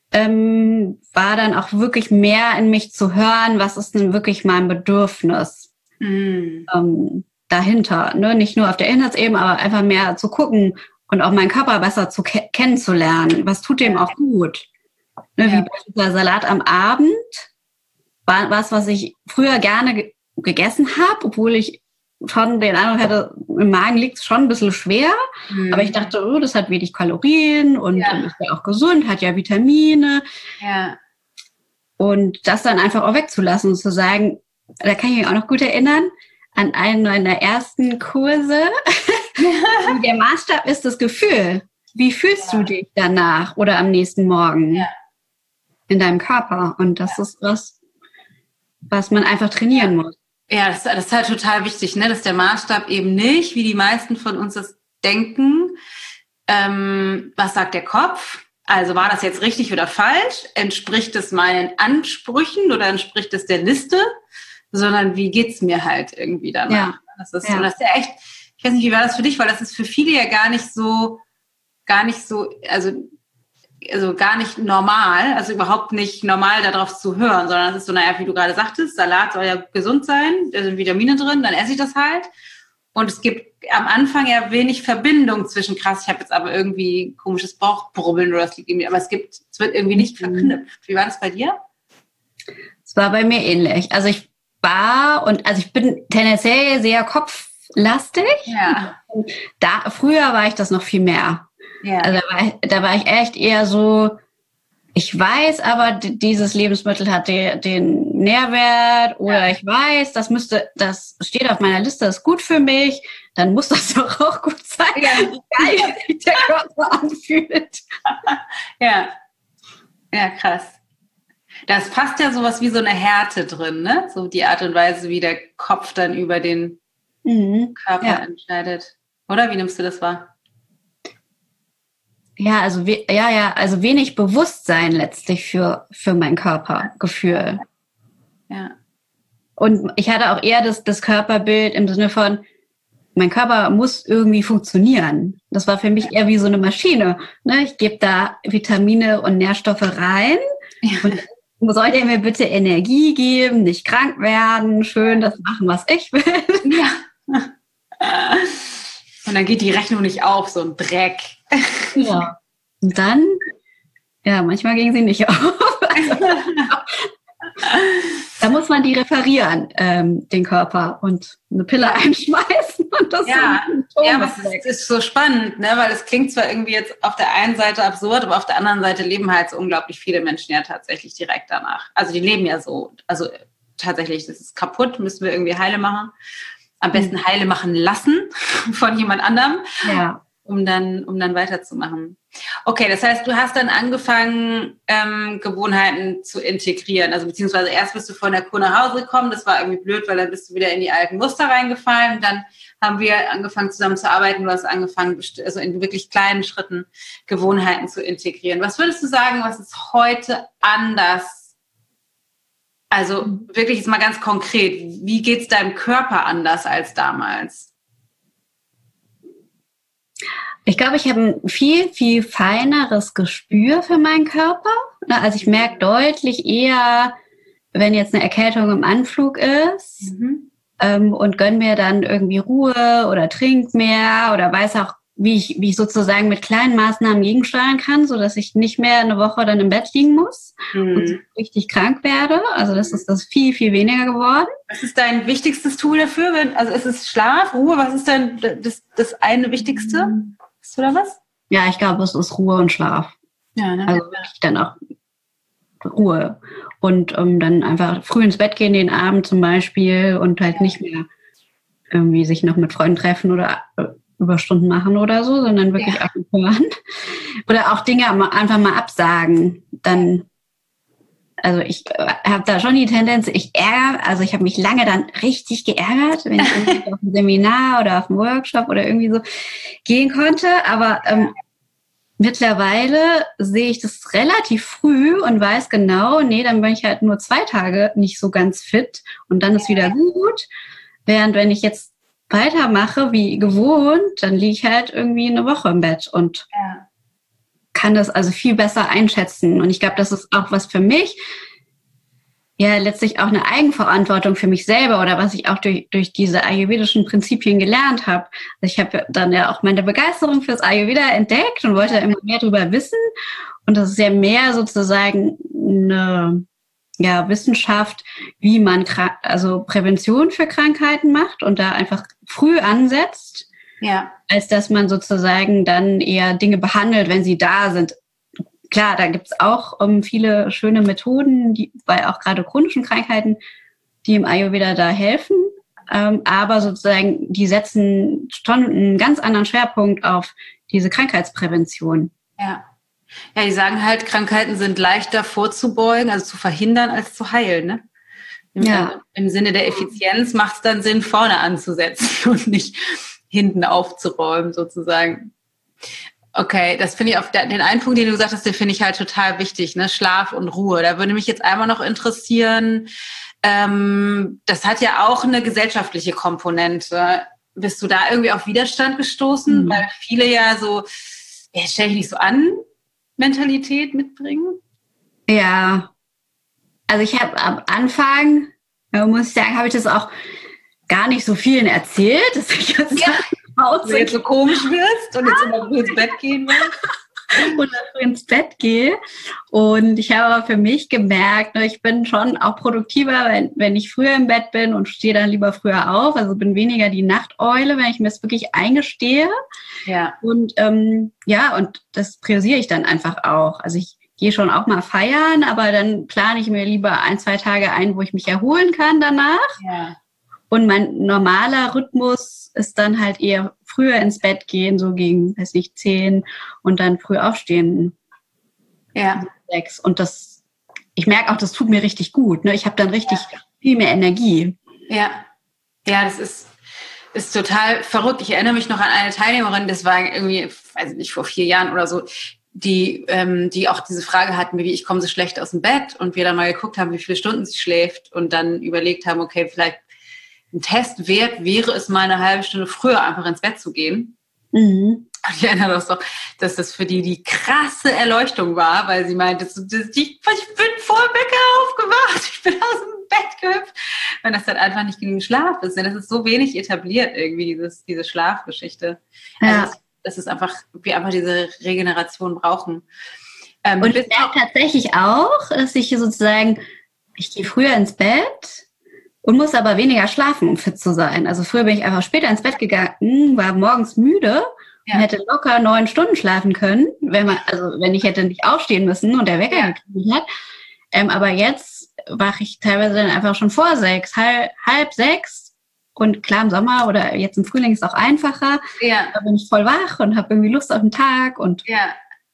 Speaker 2: ähm, war dann auch wirklich mehr in mich zu hören, was ist denn wirklich mein Bedürfnis mm. ähm, dahinter. Ne? Nicht nur auf der Inhaltsebene, aber einfach mehr zu gucken und auch meinen Körper besser zu ke- kennenzulernen. Was tut dem auch gut? Ne? Ja. Wie beispielsweise Salat am Abend war was, was ich früher gerne ge- gegessen habe, obwohl ich schon den Eindruck hatte, im Magen liegt es schon ein bisschen schwer, mhm. aber ich dachte, oh, das hat wenig Kalorien und ja. ist ja auch gesund, hat ja Vitamine.
Speaker 1: Ja.
Speaker 2: Und das dann einfach auch wegzulassen und zu sagen, da kann ich mich auch noch gut erinnern, an einen meiner ersten Kurse. Der Maßstab ist das Gefühl. Wie fühlst ja. du dich danach oder am nächsten Morgen ja. in deinem Körper? Und das ja. ist was, was man einfach trainieren
Speaker 1: ja.
Speaker 2: muss.
Speaker 1: Ja, das, das ist halt total wichtig, ne? Dass der Maßstab eben nicht, wie die meisten von uns das denken, ähm, was sagt der Kopf? Also war das jetzt richtig oder falsch? Entspricht es meinen Ansprüchen oder entspricht es der Liste? Sondern wie geht's mir halt irgendwie danach? Ja. Das ist, ja. Und das ist ja echt, ich weiß nicht, wie war das für dich? Weil das ist für viele ja gar nicht so, gar nicht so, also, also gar nicht normal, also überhaupt nicht normal darauf zu hören, sondern es ist so, naja, wie du gerade sagtest, Salat soll ja gesund sein, da sind Vitamine drin, dann esse ich das halt. Und es gibt am Anfang ja wenig Verbindung zwischen, krass, ich habe jetzt aber irgendwie komisches Bauchbrubbeln oder das liegt irgendwie, aber es gibt, es wird irgendwie nicht verknüpft. Wie war das bei dir?
Speaker 2: Es war bei mir ähnlich. Also ich war und also ich bin tendenziell sehr kopflastig.
Speaker 1: Ja.
Speaker 2: Da, früher war ich das noch viel mehr.
Speaker 1: Ja.
Speaker 2: Also da war, ich, da war ich echt eher so, ich weiß aber, d- dieses Lebensmittel hat de, den Nährwert oder ja. ich weiß, das müsste, das steht auf meiner Liste, ist gut für mich, dann muss das doch auch gut sein.
Speaker 1: Ja.
Speaker 2: Wie geil sich der Körper anfühlt.
Speaker 1: Ja. Ja, krass. Das passt ja sowas wie so eine Härte drin, ne? So die Art und Weise, wie der Kopf dann über den mhm. Körper ja. entscheidet. Oder wie nimmst du das wahr?
Speaker 2: Ja, also we- ja, ja, also wenig Bewusstsein letztlich für für mein Körpergefühl.
Speaker 1: Ja.
Speaker 2: Und ich hatte auch eher das das Körperbild im Sinne von, mein Körper muss irgendwie funktionieren. Das war für mich eher wie so eine Maschine. Ne? Ich gebe da Vitamine und Nährstoffe rein. Ja. Und soll der mir bitte Energie geben, nicht krank werden, schön das machen, was ich will.
Speaker 1: Ja. Und dann geht die Rechnung nicht auf, so ein Dreck.
Speaker 2: Ja. Und dann, ja, manchmal ging sie nicht auf. Da muss man die reparieren, ähm, den Körper, und eine Pille einschmeißen. Und das
Speaker 1: ja,
Speaker 2: so
Speaker 1: ja, aber es ist, ist so spannend, ne? Weil es klingt zwar irgendwie jetzt auf der einen Seite absurd, aber auf der anderen Seite leben halt so unglaublich viele Menschen ja tatsächlich direkt danach. Also die leben ja so, also tatsächlich, das ist kaputt, müssen wir irgendwie heile machen. Am besten mhm. heile machen lassen von jemand anderem.
Speaker 2: Ja.
Speaker 1: um dann, um dann weiterzumachen. Okay, das heißt, du hast dann angefangen, ähm, Gewohnheiten zu integrieren. Also beziehungsweise erst bist du von der Kur nach Hause gekommen, das war irgendwie blöd, weil dann bist du wieder in die alten Muster reingefallen. Dann haben wir angefangen zusammen zu arbeiten, du hast angefangen, also in wirklich kleinen Schritten Gewohnheiten zu integrieren. Was würdest du sagen, was ist heute anders? Also wirklich jetzt mal ganz konkret, wie geht es deinem Körper anders als damals?
Speaker 2: Ich glaube, ich habe ein viel, viel feineres Gespür für meinen Körper. Also ich merke deutlich eher, wenn jetzt eine Erkältung im Anflug ist, mhm. ähm, und gönn mir dann irgendwie Ruhe oder trink mehr oder weiß auch, wie ich, wie ich sozusagen mit kleinen Maßnahmen gegensteuern kann, sodass ich nicht mehr eine Woche dann im Bett liegen muss mhm. und richtig krank werde. Also das ist das viel, viel weniger geworden.
Speaker 1: Was ist dein wichtigstes Tool dafür? Also ist es Schlaf, Ruhe? Was ist denn das, das eine Wichtigste? Mhm. Oder was?
Speaker 2: Ja, ich glaube, es ist Ruhe und Schlaf.
Speaker 1: Ja, ne?
Speaker 2: Also wirklich dann auch Ruhe. Und um, dann einfach früh ins Bett gehen, den Abend zum Beispiel, und halt ja. nicht mehr irgendwie sich noch mit Freunden treffen oder Überstunden machen oder so, sondern wirklich ja. abhören. Oder auch Dinge einfach mal absagen. Dann, also ich habe da schon die Tendenz, ich ärgere, also ich habe mich lange dann richtig geärgert, wenn ich irgendwie auf ein Seminar oder auf einen Workshop oder irgendwie so gehen konnte, aber ähm, mittlerweile sehe ich das relativ früh und weiß genau, nee, dann bin ich halt nur zwei Tage nicht so ganz fit und dann ist wieder gut, während wenn ich jetzt weitermache wie gewohnt, dann liege ich halt irgendwie eine Woche im Bett und
Speaker 1: ja.
Speaker 2: kann das also viel besser einschätzen. Und ich glaube, das ist auch was für mich, ja, letztlich auch eine Eigenverantwortung für mich selber oder was ich auch durch, durch diese ayurvedischen Prinzipien gelernt habe. Also ich habe dann ja auch meine Begeisterung fürs Ayurveda entdeckt und wollte immer mehr darüber wissen. Und das ist ja mehr sozusagen eine ja, Wissenschaft, wie man also Prävention für Krankheiten macht und da einfach früh ansetzt
Speaker 1: Ja.
Speaker 2: Als dass man sozusagen dann eher Dinge behandelt, wenn sie da sind. Klar, da gibt es auch um, viele schöne Methoden, die bei auch gerade chronischen Krankheiten, die im Ayurveda da helfen. Ähm, aber sozusagen, die setzen schon einen ganz anderen Schwerpunkt auf diese Krankheitsprävention.
Speaker 1: Ja. Ja, die sagen halt, Krankheiten sind leichter vorzubeugen, also zu verhindern, als zu heilen, ne? Im,
Speaker 2: Ja.
Speaker 1: Im Sinne der Effizienz macht es dann Sinn, vorne anzusetzen und nicht hinten aufzuräumen, sozusagen. Okay, das finde ich auf den einen Punkt, den du gesagt hast, den finde ich halt total wichtig, ne? Schlaf und Ruhe. Da würde mich jetzt einmal noch interessieren, ähm, das hat ja auch eine gesellschaftliche Komponente. Bist du da irgendwie auf Widerstand gestoßen? Mhm. Weil viele ja so, ja, stell dich nicht so an, Mentalität mitbringen?
Speaker 2: Ja, also ich habe am Anfang, muss ich sagen, habe ich das auch gar nicht so vielen erzählt, dass ich jetzt,
Speaker 1: ja. du jetzt so komisch wirst und jetzt immer früh ins Bett gehen willst.
Speaker 2: Und früh ins Bett gehe. Und ich habe aber für mich gemerkt, ich bin schon auch produktiver, wenn, wenn ich früher im Bett bin und stehe dann lieber früher auf. Also bin weniger die Nachteule, wenn ich mir das wirklich eingestehe.
Speaker 1: Ja.
Speaker 2: Und ähm, ja, und das priorisiere ich dann einfach auch. Also ich gehe schon auch mal feiern, aber dann plane ich mir lieber ein, zwei Tage ein, wo ich mich erholen kann danach.
Speaker 1: Ja.
Speaker 2: Und mein normaler Rhythmus ist dann halt eher früher ins Bett gehen, so gegen, weiß nicht, zehn und dann früh aufstehen.
Speaker 1: Ja.
Speaker 2: Sechs. Und das, ich merke auch, das tut mir richtig gut. Ne? Ich habe dann richtig ja. viel mehr Energie.
Speaker 1: Ja. Ja, das ist, ist total verrückt. Ich erinnere mich noch an eine Teilnehmerin, das war irgendwie, weiß nicht, vor vier Jahren oder so, die, ähm, die auch diese Frage hatten, wie ich komme so schlecht aus dem Bett, und wir dann mal geguckt haben, wie viele Stunden sie schläft und dann überlegt haben, okay, vielleicht ein Test wert wäre es mal eine halbe Stunde früher einfach ins Bett zu gehen.
Speaker 2: Mhm.
Speaker 1: Und ich erinnere mich doch, dass das für die die krasse Erleuchtung war, weil sie meinte, das, das, ich, ich bin vor dem Wecker aufgewacht, ich bin aus dem Bett gehüpft, weil das halt einfach nicht genug Schlaf ist. Denn das ist so wenig etabliert irgendwie, dieses, diese Schlafgeschichte.
Speaker 2: Ja.
Speaker 1: Also das ist einfach, wir einfach diese Regeneration brauchen.
Speaker 2: Ähm, Und ich merke tatsächlich auch, dass ich hier sozusagen, ich gehe früher ins Bett und muss aber weniger schlafen, um fit zu sein. Also früher bin ich einfach später ins Bett gegangen, war morgens müde ja. und hätte locker neun Stunden schlafen können, wenn man, also wenn ich hätte nicht aufstehen müssen und der Wecker
Speaker 1: ja.
Speaker 2: geklingelt hat. Ähm, aber jetzt wache ich teilweise dann einfach schon vor sechs, halb, halb sechs. Und klar, im Sommer oder jetzt im Frühling ist es auch einfacher.
Speaker 1: Ja.
Speaker 2: Da bin ich voll wach und habe irgendwie Lust auf den Tag und
Speaker 1: ja.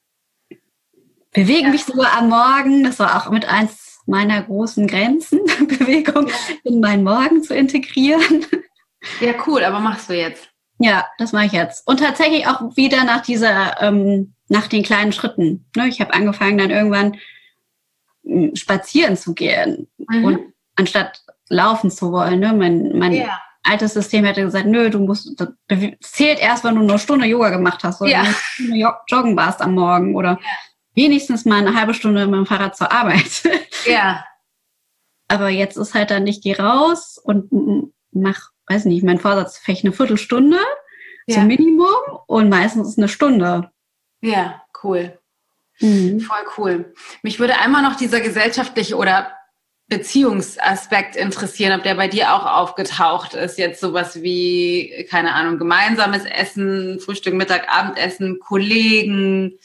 Speaker 2: bewege
Speaker 1: ja.
Speaker 2: mich sogar am Morgen. Das war auch mit eins meiner großen Grenzen, Bewegung ja. in meinen Morgen zu integrieren.
Speaker 1: Ja, cool, aber machst du jetzt?
Speaker 2: Ja, das mache ich jetzt. Und tatsächlich auch wieder nach dieser, ähm, nach den kleinen Schritten. Ne, ich habe angefangen, dann irgendwann m, spazieren zu gehen mhm. und anstatt laufen zu wollen. Ne, mein mein ja. altes System hätte gesagt, nö, du musst, das zählt erst, wenn du nur eine Stunde Yoga gemacht hast oder ja. eine Stunde joggen warst am Morgen oder ja. wenigstens mal eine halbe Stunde mit dem Fahrrad zur Arbeit.
Speaker 1: Ja.
Speaker 2: Aber jetzt ist halt dann, ich gehe raus und mach, weiß nicht, mein Vorsatz vielleicht eine Viertelstunde ja. zum Minimum und meistens ist eine Stunde.
Speaker 1: Ja, cool. Mhm. Voll cool. Mich würde einmal noch dieser gesellschaftliche oder Beziehungsaspekt interessieren, ob der bei dir auch aufgetaucht ist. Jetzt sowas wie, keine Ahnung, gemeinsames Essen, Frühstück, Mittag, Abendessen, Kollegen,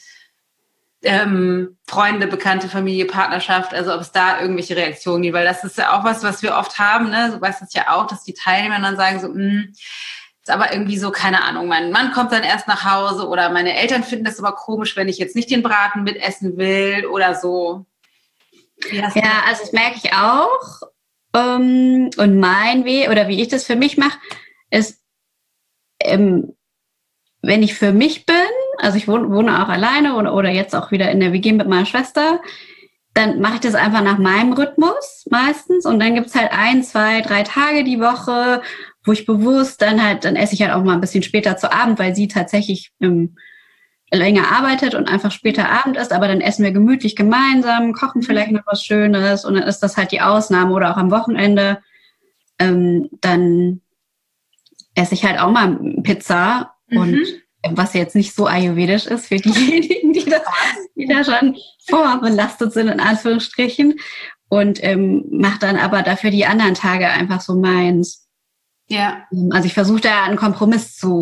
Speaker 1: Ähm, Freunde, Bekannte, Familie, Partnerschaft, also ob es da irgendwelche Reaktionen gibt, weil das ist ja auch was, was wir oft haben, ne? Du weißt das ja auch, dass die Teilnehmer dann sagen so, mh, ist aber irgendwie so, keine Ahnung, mein Mann kommt dann erst nach Hause oder meine Eltern finden das aber komisch, wenn ich jetzt nicht den Braten mitessen will oder so.
Speaker 2: Ja, also das merke ich auch. Ähm, und mein Weg, oder wie ich das für mich mache, ist, ähm, wenn ich für mich bin, also ich wohne, wohne auch alleine oder, oder jetzt auch wieder in der W G mit meiner Schwester, dann mache ich das einfach nach meinem Rhythmus meistens und dann gibt's halt ein, zwei, drei Tage die Woche, wo ich bewusst dann halt, dann esse ich halt auch mal ein bisschen später zu Abend, weil sie tatsächlich ähm, länger arbeitet und einfach später Abend isst, aber dann essen wir gemütlich gemeinsam, kochen vielleicht noch was Schönes und dann ist das halt die Ausnahme oder auch am Wochenende, ähm, dann esse ich halt auch mal Pizza. Und mhm. was jetzt nicht so ayurvedisch ist für diejenigen, die da, die da schon vorbelastet sind, in Anführungsstrichen. Und ähm, mache dann aber dafür die anderen Tage einfach so meins.
Speaker 1: Ja.
Speaker 2: Also ich versuche da einen Kompromiss zu,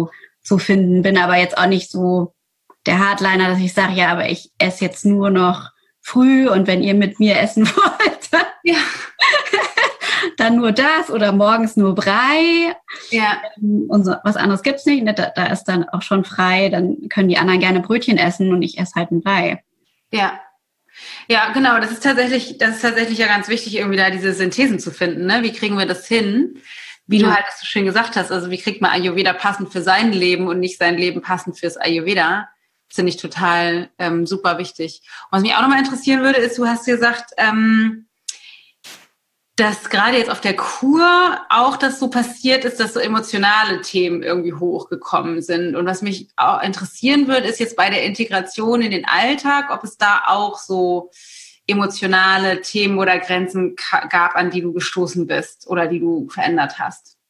Speaker 2: zu finden. Bin aber jetzt auch nicht so der Hardliner, dass ich sage, ja, aber ich esse jetzt nur noch früh und wenn ihr mit mir essen wollt, dann, ja. dann nur das oder morgens nur Brei.
Speaker 1: Ja.
Speaker 2: Und so, was anderes gibt's nicht. Da, da ist dann auch schon frei. Dann können die anderen gerne Brötchen essen und ich esse halt ein Brei.
Speaker 1: Ja. Ja, genau. Das ist tatsächlich, das ist tatsächlich ja ganz wichtig, irgendwie da diese Synthesen zu finden. Ne? Wie kriegen wir das hin? Wie ja. du halt das so schön gesagt hast. Also wie kriegt man Ayurveda passend für sein Leben und nicht sein Leben passend fürs Ayurveda? Das finde ich total ähm, super wichtig. Und was mich auch nochmal interessieren würde, ist, du hast gesagt, ähm, dass gerade jetzt auf der Kur auch das so passiert ist, dass so emotionale Themen irgendwie hochgekommen sind. Und was mich auch interessieren würde, ist jetzt bei der Integration in den Alltag, ob es da auch so emotionale Themen oder Grenzen ka- gab, an die du gestoßen bist oder die du verändert hast.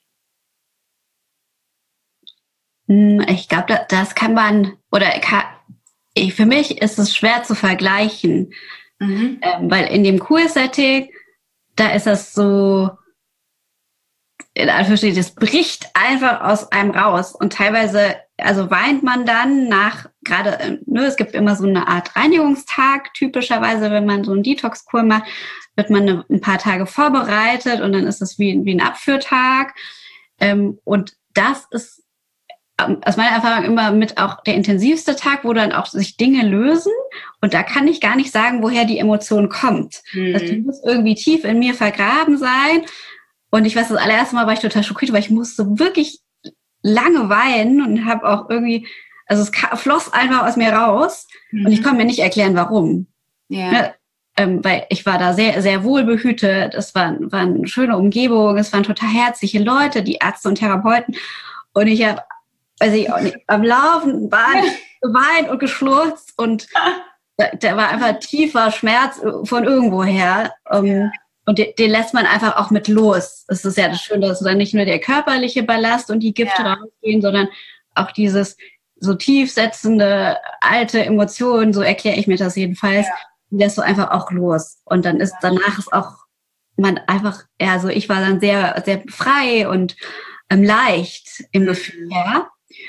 Speaker 2: Ich glaube, das kann man, oder kann, ich, für mich ist es schwer zu vergleichen, mhm. ähm, weil in dem Kursetting, da ist das so, in Anführungsstrichen, das bricht einfach aus einem raus und teilweise, also weint man dann nach, gerade, ne, es gibt immer so eine Art Reinigungstag, typischerweise, wenn man so einen Detox-Kur macht, wird man eine, ein paar Tage vorbereitet und dann ist das wie, wie ein Abführtag ähm, und das ist aus meiner Erfahrung immer mit auch der intensivste Tag, wo dann auch sich Dinge lösen. Und da kann ich gar nicht sagen, woher die Emotion kommt. Mhm. Das muss irgendwie tief in mir vergraben sein. Und ich weiß, das allererste Mal war ich total schockiert, weil ich musste wirklich lange weinen und habe auch irgendwie, also es floss einfach aus mir raus. Mhm. Und ich konnte mir nicht erklären, warum.
Speaker 1: Ja.
Speaker 2: Ne? Ähm, weil ich war da sehr, sehr wohlbehütet. Es war, war eine schöne Umgebung. Es waren total herzliche Leute, die Ärzte und Therapeuten. Und ich habe weiß ich auch nicht, am laufenden Band geweint und geschlurzt und da, da war einfach tiefer Schmerz von irgendwoher. Um, ja. Und den, den lässt man einfach auch mit los. Es ist ja das Schöne, dass dann nicht nur der körperliche Ballast und die Gifte ja. rausgehen, sondern auch dieses so tiefsetzende, alte Emotionen, so erkläre ich mir das jedenfalls, ja. die lässt du einfach auch los. Und dann ist danach ist auch man einfach, ja, so ich war dann sehr, sehr frei und ähm, leicht im Gefühl, ja.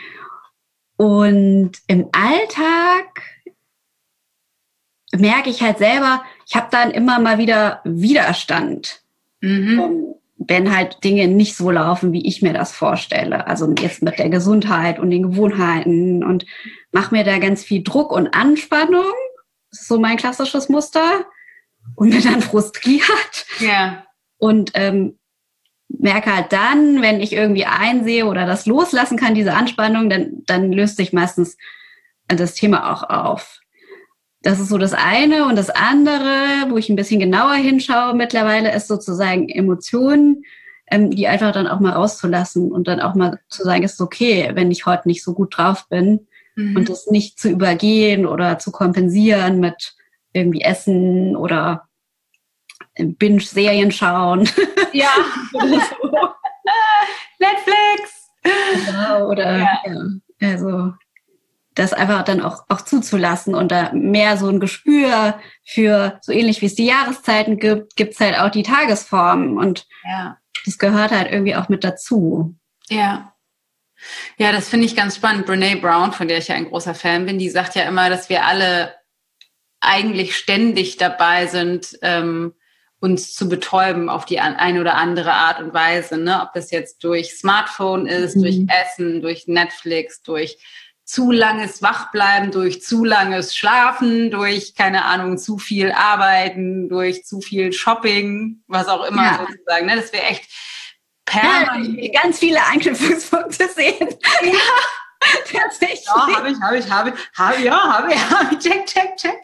Speaker 2: Und im Alltag merke ich halt selber, ich habe dann immer mal wieder Widerstand, mhm. wenn halt Dinge nicht so laufen, wie ich mir das vorstelle. Also jetzt mit der Gesundheit und den Gewohnheiten und mache mir da ganz viel Druck und Anspannung. Das ist so mein klassisches Muster. Und bin dann frustriert.
Speaker 1: Ja.
Speaker 2: Und ähm, merke halt dann, wenn ich irgendwie einsehe oder das loslassen kann, diese Anspannung, dann, dann löst sich meistens das Thema auch auf. Das ist so das eine. Und das andere, wo ich ein bisschen genauer hinschaue mittlerweile, ist sozusagen Emotionen, ähm, die einfach dann auch mal rauszulassen und dann auch mal zu sagen, es ist okay, wenn ich heute nicht so gut drauf bin mhm. und das nicht zu übergehen oder zu kompensieren mit irgendwie Essen oder Binge-Serien schauen.
Speaker 1: Ja. Oder so. Netflix.
Speaker 2: Genau, oder ja. ja, also das einfach dann auch, auch zuzulassen und da mehr so ein Gespür für, so ähnlich wie es die Jahreszeiten gibt, gibt es halt auch die Tagesformen und
Speaker 1: ja.
Speaker 2: das gehört halt irgendwie auch mit dazu.
Speaker 1: Ja. Ja, das finde ich ganz spannend. Brené Brown, von der ich ja ein großer Fan bin, die sagt ja immer, dass wir alle eigentlich ständig dabei sind, ähm, uns zu betäuben auf die eine oder andere Art und Weise, ne? Ob das jetzt durch Smartphone ist, mhm. durch Essen, durch Netflix, durch zu langes Wachbleiben, durch zu langes Schlafen, durch, keine Ahnung, zu viel Arbeiten, durch zu viel Shopping, was auch immer ja. sozusagen, ne? Dass wir echt permanent
Speaker 2: ja, ganz viele Anknüpfungspunkte sehen.
Speaker 1: Ja, tatsächlich. Ja, habe ich, habe ich, habe ich, habe ich, ja, habe ich, habe ich, check, check, check.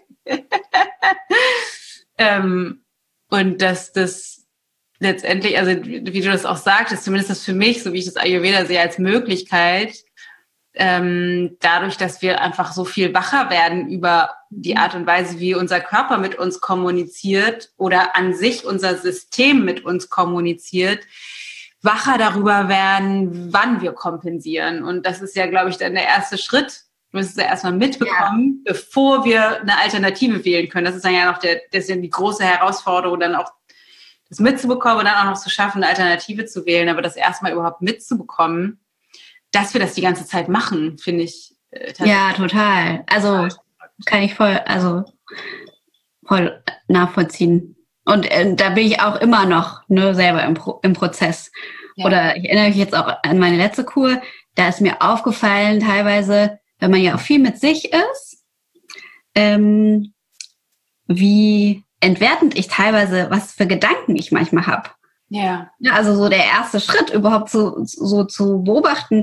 Speaker 1: ähm, und dass das letztendlich, also wie du das auch sagtest, zumindest das für mich, so wie ich das Ayurveda sehe, als Möglichkeit, ähm, dadurch, dass wir einfach so viel wacher werden über die Art und Weise, wie unser Körper mit uns kommuniziert oder an sich unser System mit uns kommuniziert, wacher darüber werden, wann wir kompensieren. Und das ist ja, glaube ich, dann der erste Schritt. Du musst es ja erstmal mitbekommen, ja. bevor wir eine Alternative wählen können. Das ist dann ja noch der, das ist ja die große Herausforderung, dann auch das mitzubekommen und dann auch noch zu schaffen, eine Alternative zu wählen. Aber das erstmal überhaupt mitzubekommen, dass wir das die ganze Zeit machen, finde ich. Äh,
Speaker 2: ja, total. Also kann ich voll, also voll nachvollziehen. Und äh, da bin ich auch immer noch ne, selber im, Pro- im Prozess. Ja. Oder ich erinnere mich jetzt auch an meine letzte Kur, da ist mir aufgefallen teilweise, wenn man ja auch viel mit sich ist, ähm, wie entwertend ich teilweise, was für Gedanken ich manchmal habe.
Speaker 1: Ja.
Speaker 2: Ja. Also so der erste Schritt überhaupt so, so zu beobachten,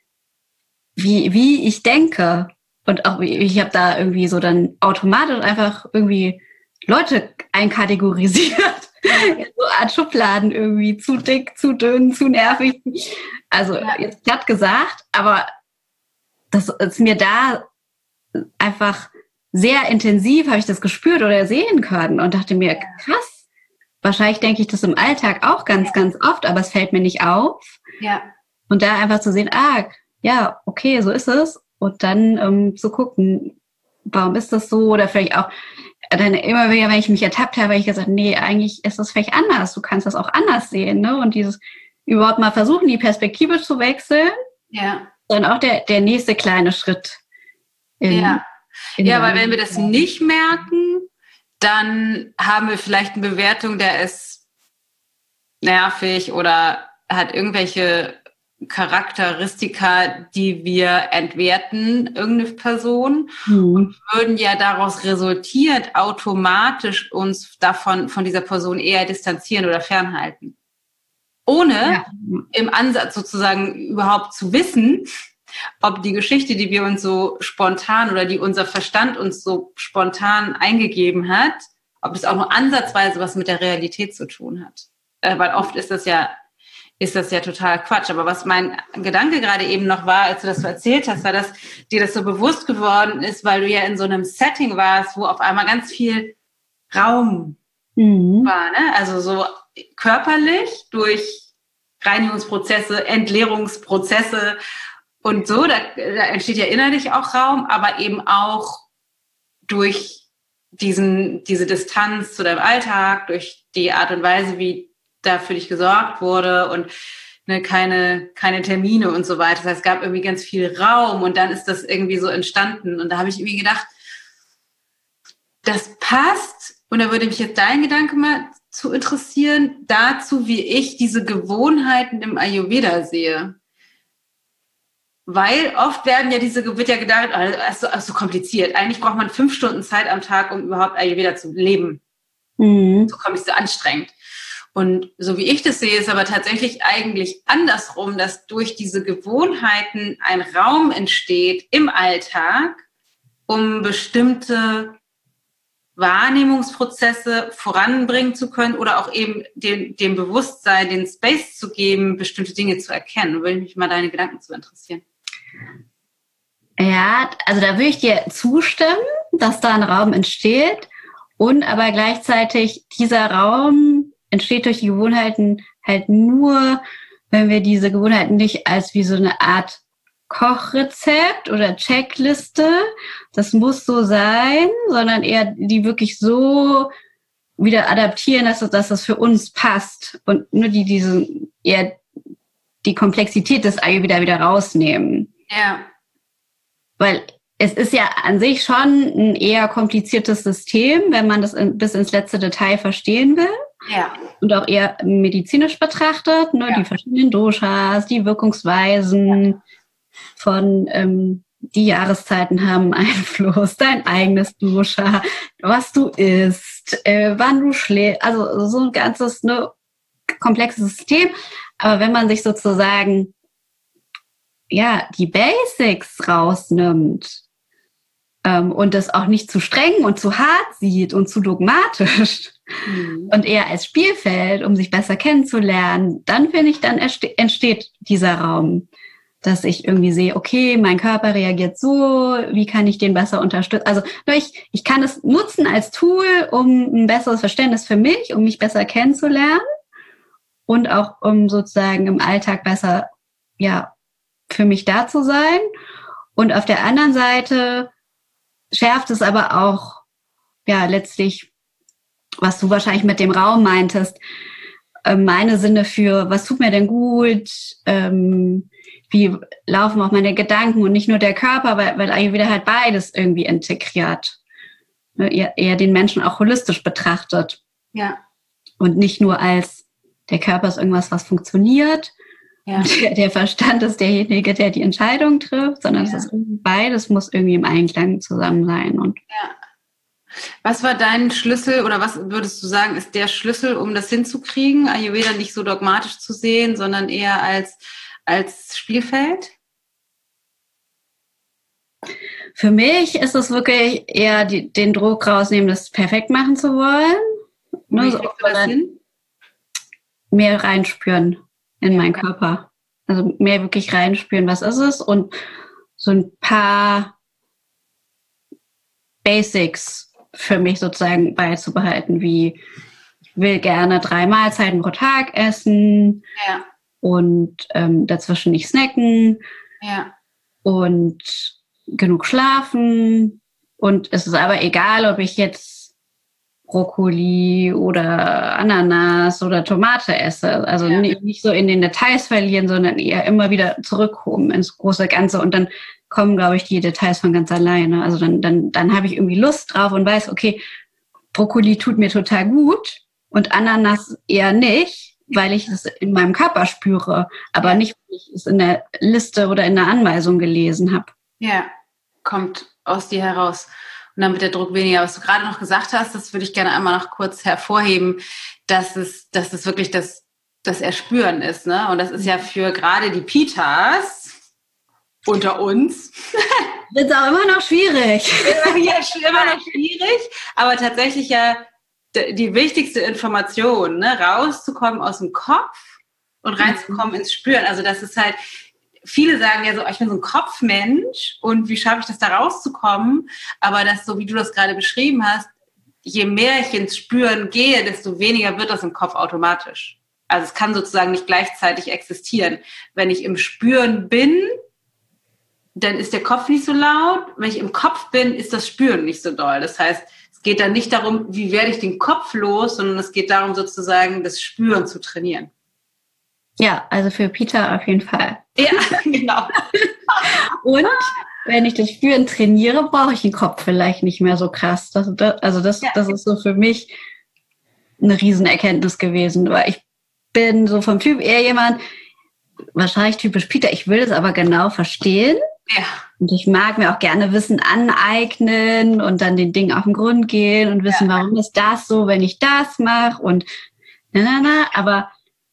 Speaker 2: wie, wie ich denke. Und auch ich habe da irgendwie so dann automatisch einfach irgendwie Leute einkategorisiert. So Art Schubladen irgendwie, zu dick, zu dünn, zu nervig. Also ja. Jetzt platt gesagt, aber das ist mir da einfach sehr intensiv, habe ich das gespürt oder sehen können und dachte mir, krass, wahrscheinlich denke ich das im Alltag auch ganz, ganz oft, aber es fällt mir nicht auf.
Speaker 1: Ja.
Speaker 2: Und da einfach zu sehen, ah, ja, okay, so ist es. Und dann ähm, zu gucken, warum ist das so? Oder vielleicht auch, dann immer wieder, wenn ich mich ertappt habe, habe ich gesagt, nee, eigentlich ist das vielleicht anders. Du kannst das auch anders sehen, ne? Und dieses überhaupt mal versuchen, die Perspektive zu wechseln.
Speaker 1: Ja.
Speaker 2: Dann auch der, der nächste kleine Schritt. In,
Speaker 1: ja.
Speaker 2: in
Speaker 1: ja, weil wenn wir das nicht merken, dann haben wir vielleicht eine Bewertung, der ist nervig oder hat irgendwelche Charakteristika, die wir entwerten, irgendeine Person, mhm. und würden ja daraus resultiert automatisch uns davon, von dieser Person eher distanzieren oder fernhalten. Ohne ja. im Ansatz sozusagen überhaupt zu wissen, ob die Geschichte, die wir uns so spontan oder die unser Verstand uns so spontan eingegeben hat, ob es auch nur ansatzweise was mit der Realität zu tun hat. Äh, weil oft ist das ja ist das ja total Quatsch. Aber was mein Gedanke gerade eben noch war, als du das so erzählt hast, war, dass dir das so bewusst geworden ist, weil du ja in so einem Setting warst, wo auf einmal ganz viel Raum mhm. war, ne? Also so körperlich durch Reinigungsprozesse, Entleerungsprozesse und so, da, da entsteht ja innerlich auch Raum, aber eben auch durch diesen, diese Distanz zu deinem Alltag, durch die Art und Weise, wie da für dich gesorgt wurde und ne, keine, keine Termine und so weiter. Das heißt, es gab irgendwie ganz viel Raum und dann ist das irgendwie so entstanden. Und da habe ich irgendwie gedacht, das passt, und da würde mich jetzt dein Gedanke mal zu interessieren, dazu, wie ich diese Gewohnheiten im Ayurveda sehe. Weil oft werden ja diese, wird ja gedacht, das ist so, das ist so kompliziert. Eigentlich braucht man fünf Stunden Zeit am Tag, um überhaupt Ayurveda zu leben. Mhm. So kommt es so anstrengend. Und so wie ich das sehe, ist aber tatsächlich eigentlich andersrum, dass durch diese Gewohnheiten ein Raum entsteht im Alltag, um bestimmte Wahrnehmungsprozesse voranbringen zu können oder auch eben dem, dem Bewusstsein, den Space zu geben, bestimmte Dinge zu erkennen. Da würde mich mal deine Gedanken zu interessieren.
Speaker 2: Ja, also da würde ich dir zustimmen, dass da ein Raum entsteht und aber gleichzeitig dieser Raum entsteht durch die Gewohnheiten halt nur, wenn wir diese Gewohnheiten nicht als wie so eine Art Kochrezept oder Checkliste, das muss so sein, sondern eher die wirklich so wieder adaptieren, dass, dass das für uns passt und nur die diese eher die Komplexität des Ayurveda wieder rausnehmen.
Speaker 1: Ja.
Speaker 2: Weil es ist ja an sich schon ein eher kompliziertes System, wenn man das in, bis ins letzte Detail verstehen will.
Speaker 1: Ja.
Speaker 2: Und auch eher medizinisch betrachtet, ne, ja. Die verschiedenen Doshas, die Wirkungsweisen ja. von ähm, die Jahreszeiten haben Einfluss, dein eigenes Dosha, was du isst, äh, wann du schläfst, also so ein ganzes ne, komplexes System. Aber wenn man sich sozusagen ja die Basics rausnimmt ähm, und das auch nicht zu streng und zu hart sieht und zu dogmatisch, mhm. und eher als Spielfeld, um sich besser kennenzulernen, dann finde ich, dann entsteht dieser Raum, dass ich irgendwie sehe, okay, mein Körper reagiert so, wie kann ich den besser unterstützen? Also ich, ich kann es nutzen als Tool, um ein besseres Verständnis für mich, um mich besser kennenzulernen und auch um sozusagen im Alltag besser, ja, für mich da zu sein. Und auf der anderen Seite schärft es aber auch, ja, letztlich, was du wahrscheinlich mit dem Raum meintest, äh, meine Sinne für, was tut mir denn gut, ähm, wie laufen auch meine Gedanken und nicht nur der Körper, weil, weil Ayurveda halt beides irgendwie integriert. Ne, eher, eher den Menschen auch holistisch betrachtet.
Speaker 1: Ja.
Speaker 2: Und nicht nur als, der Körper ist irgendwas, was funktioniert. Ja. Und der, der Verstand ist derjenige, der die Entscheidung trifft, sondern ja. es ist irgendwie beides muss irgendwie im Einklang zusammen sein. Und
Speaker 1: ja. Was war dein Schlüssel oder was würdest du sagen, ist der Schlüssel, um das hinzukriegen, Ayurveda nicht so dogmatisch zu sehen, sondern eher als, als Spielfeld?
Speaker 2: Für mich ist es wirklich eher die, den Druck rausnehmen, das perfekt machen zu wollen.
Speaker 1: Wie kriegst du das hin?
Speaker 2: Mehr reinspüren in meinen Körper. Also mehr wirklich reinspüren, was ist es und so ein paar Basics für mich sozusagen beizubehalten, wie ich will gerne drei Mahlzeiten pro Tag essen
Speaker 1: ja.
Speaker 2: und ähm, dazwischen nicht snacken
Speaker 1: ja.
Speaker 2: und genug schlafen und es ist aber egal, ob ich jetzt Brokkoli oder Ananas oder Tomate esse. Also ja. nicht, nicht so in den Details verlieren, sondern eher immer wieder zurückkommen ins große Ganze und dann kommen, glaube ich, die Details von ganz alleine. Also dann, dann, dann habe ich irgendwie Lust drauf und weiß, okay, Brokkoli tut mir total gut und Ananas eher nicht, weil ich es in meinem Körper spüre, aber ja. nicht, weil ich es in der Liste oder in der Anweisung gelesen habe.
Speaker 1: Ja, kommt aus dir heraus. Und dann wird der Druck weniger. Was du gerade noch gesagt hast, das würde ich gerne einmal noch kurz hervorheben, dass es, dass es wirklich das, das Erspüren ist, ne? Und das ist ja für gerade die Pitas unter uns.
Speaker 2: Wird auch immer noch schwierig.
Speaker 1: Ja, immer noch schwierig, aber tatsächlich ja die wichtigste Information, ne? Rauszukommen aus dem Kopf und reinzukommen ins Spüren. Also das ist halt, viele sagen ja so, ich bin so ein Kopfmensch und wie schaffe ich das, da rauszukommen? Aber das, so wie du das gerade beschrieben hast, je mehr ich ins Spüren gehe, desto weniger wird das im Kopf automatisch. Also es kann sozusagen nicht gleichzeitig existieren. Wenn ich im Spüren bin, dann ist der Kopf nicht so laut. Wenn ich im Kopf bin, ist das Spüren nicht so doll. Das heißt, es geht dann nicht darum, wie werde ich den Kopf los, sondern es geht darum, sozusagen das Spüren zu trainieren.
Speaker 2: Ja, also für Peter auf jeden Fall.
Speaker 1: Ja, genau.
Speaker 2: Und wenn ich das Spüren trainiere, brauche ich den Kopf vielleicht nicht mehr so krass. Das, das, also das, ja. das ist so für mich eine Riesenerkenntnis gewesen, weil ich bin so vom Typ eher jemand, wahrscheinlich typisch Peter, ich will es aber genau verstehen.
Speaker 1: Ja.
Speaker 2: Und ich mag mir auch gerne Wissen aneignen und dann den Dingen auf den Grund gehen und wissen, ja. warum ist das so, wenn ich das mache und na, na, na, aber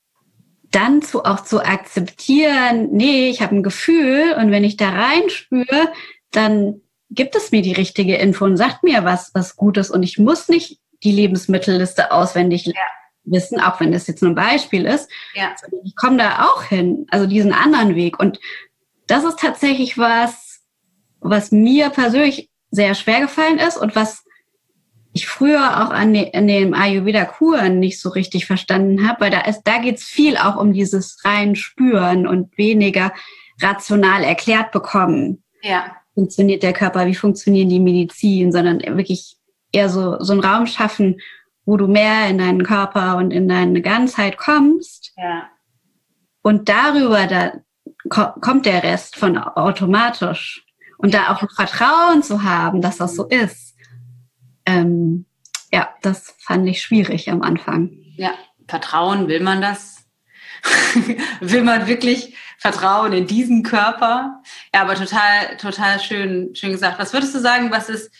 Speaker 2: dann zu, auch zu akzeptieren, nee, ich habe ein Gefühl und wenn ich da reinspüre, dann gibt es mir die richtige Info und sagt mir was, was gut ist und ich muss nicht die Lebensmittelliste auswendig ja. wissen, auch wenn das jetzt nur ein Beispiel ist.
Speaker 1: Ja.
Speaker 2: Ich komme da auch hin, also diesen anderen Weg und das ist tatsächlich was, was mir persönlich sehr schwer gefallen ist und was ich früher auch an, de, an den Ayurveda-Kuren nicht so richtig verstanden habe, weil da ist, da geht's viel auch um dieses rein Spüren und weniger rational erklärt bekommen.
Speaker 1: Ja.
Speaker 2: Funktioniert der Körper, wie funktionieren die Medizin, sondern wirklich eher so, so einen Raum schaffen, wo du mehr in deinen Körper und in deine Ganzheit kommst.
Speaker 1: Ja.
Speaker 2: Und darüber da ko- kommt der Rest von automatisch. Und da auch ein Vertrauen zu haben, dass das so ist. Ähm, ja, das fand ich schwierig am Anfang.
Speaker 1: Ja, Vertrauen, will man das? Will man wirklich Vertrauen in diesen Körper? Ja, aber total, total schön, schön gesagt. Was würdest du sagen, was ist,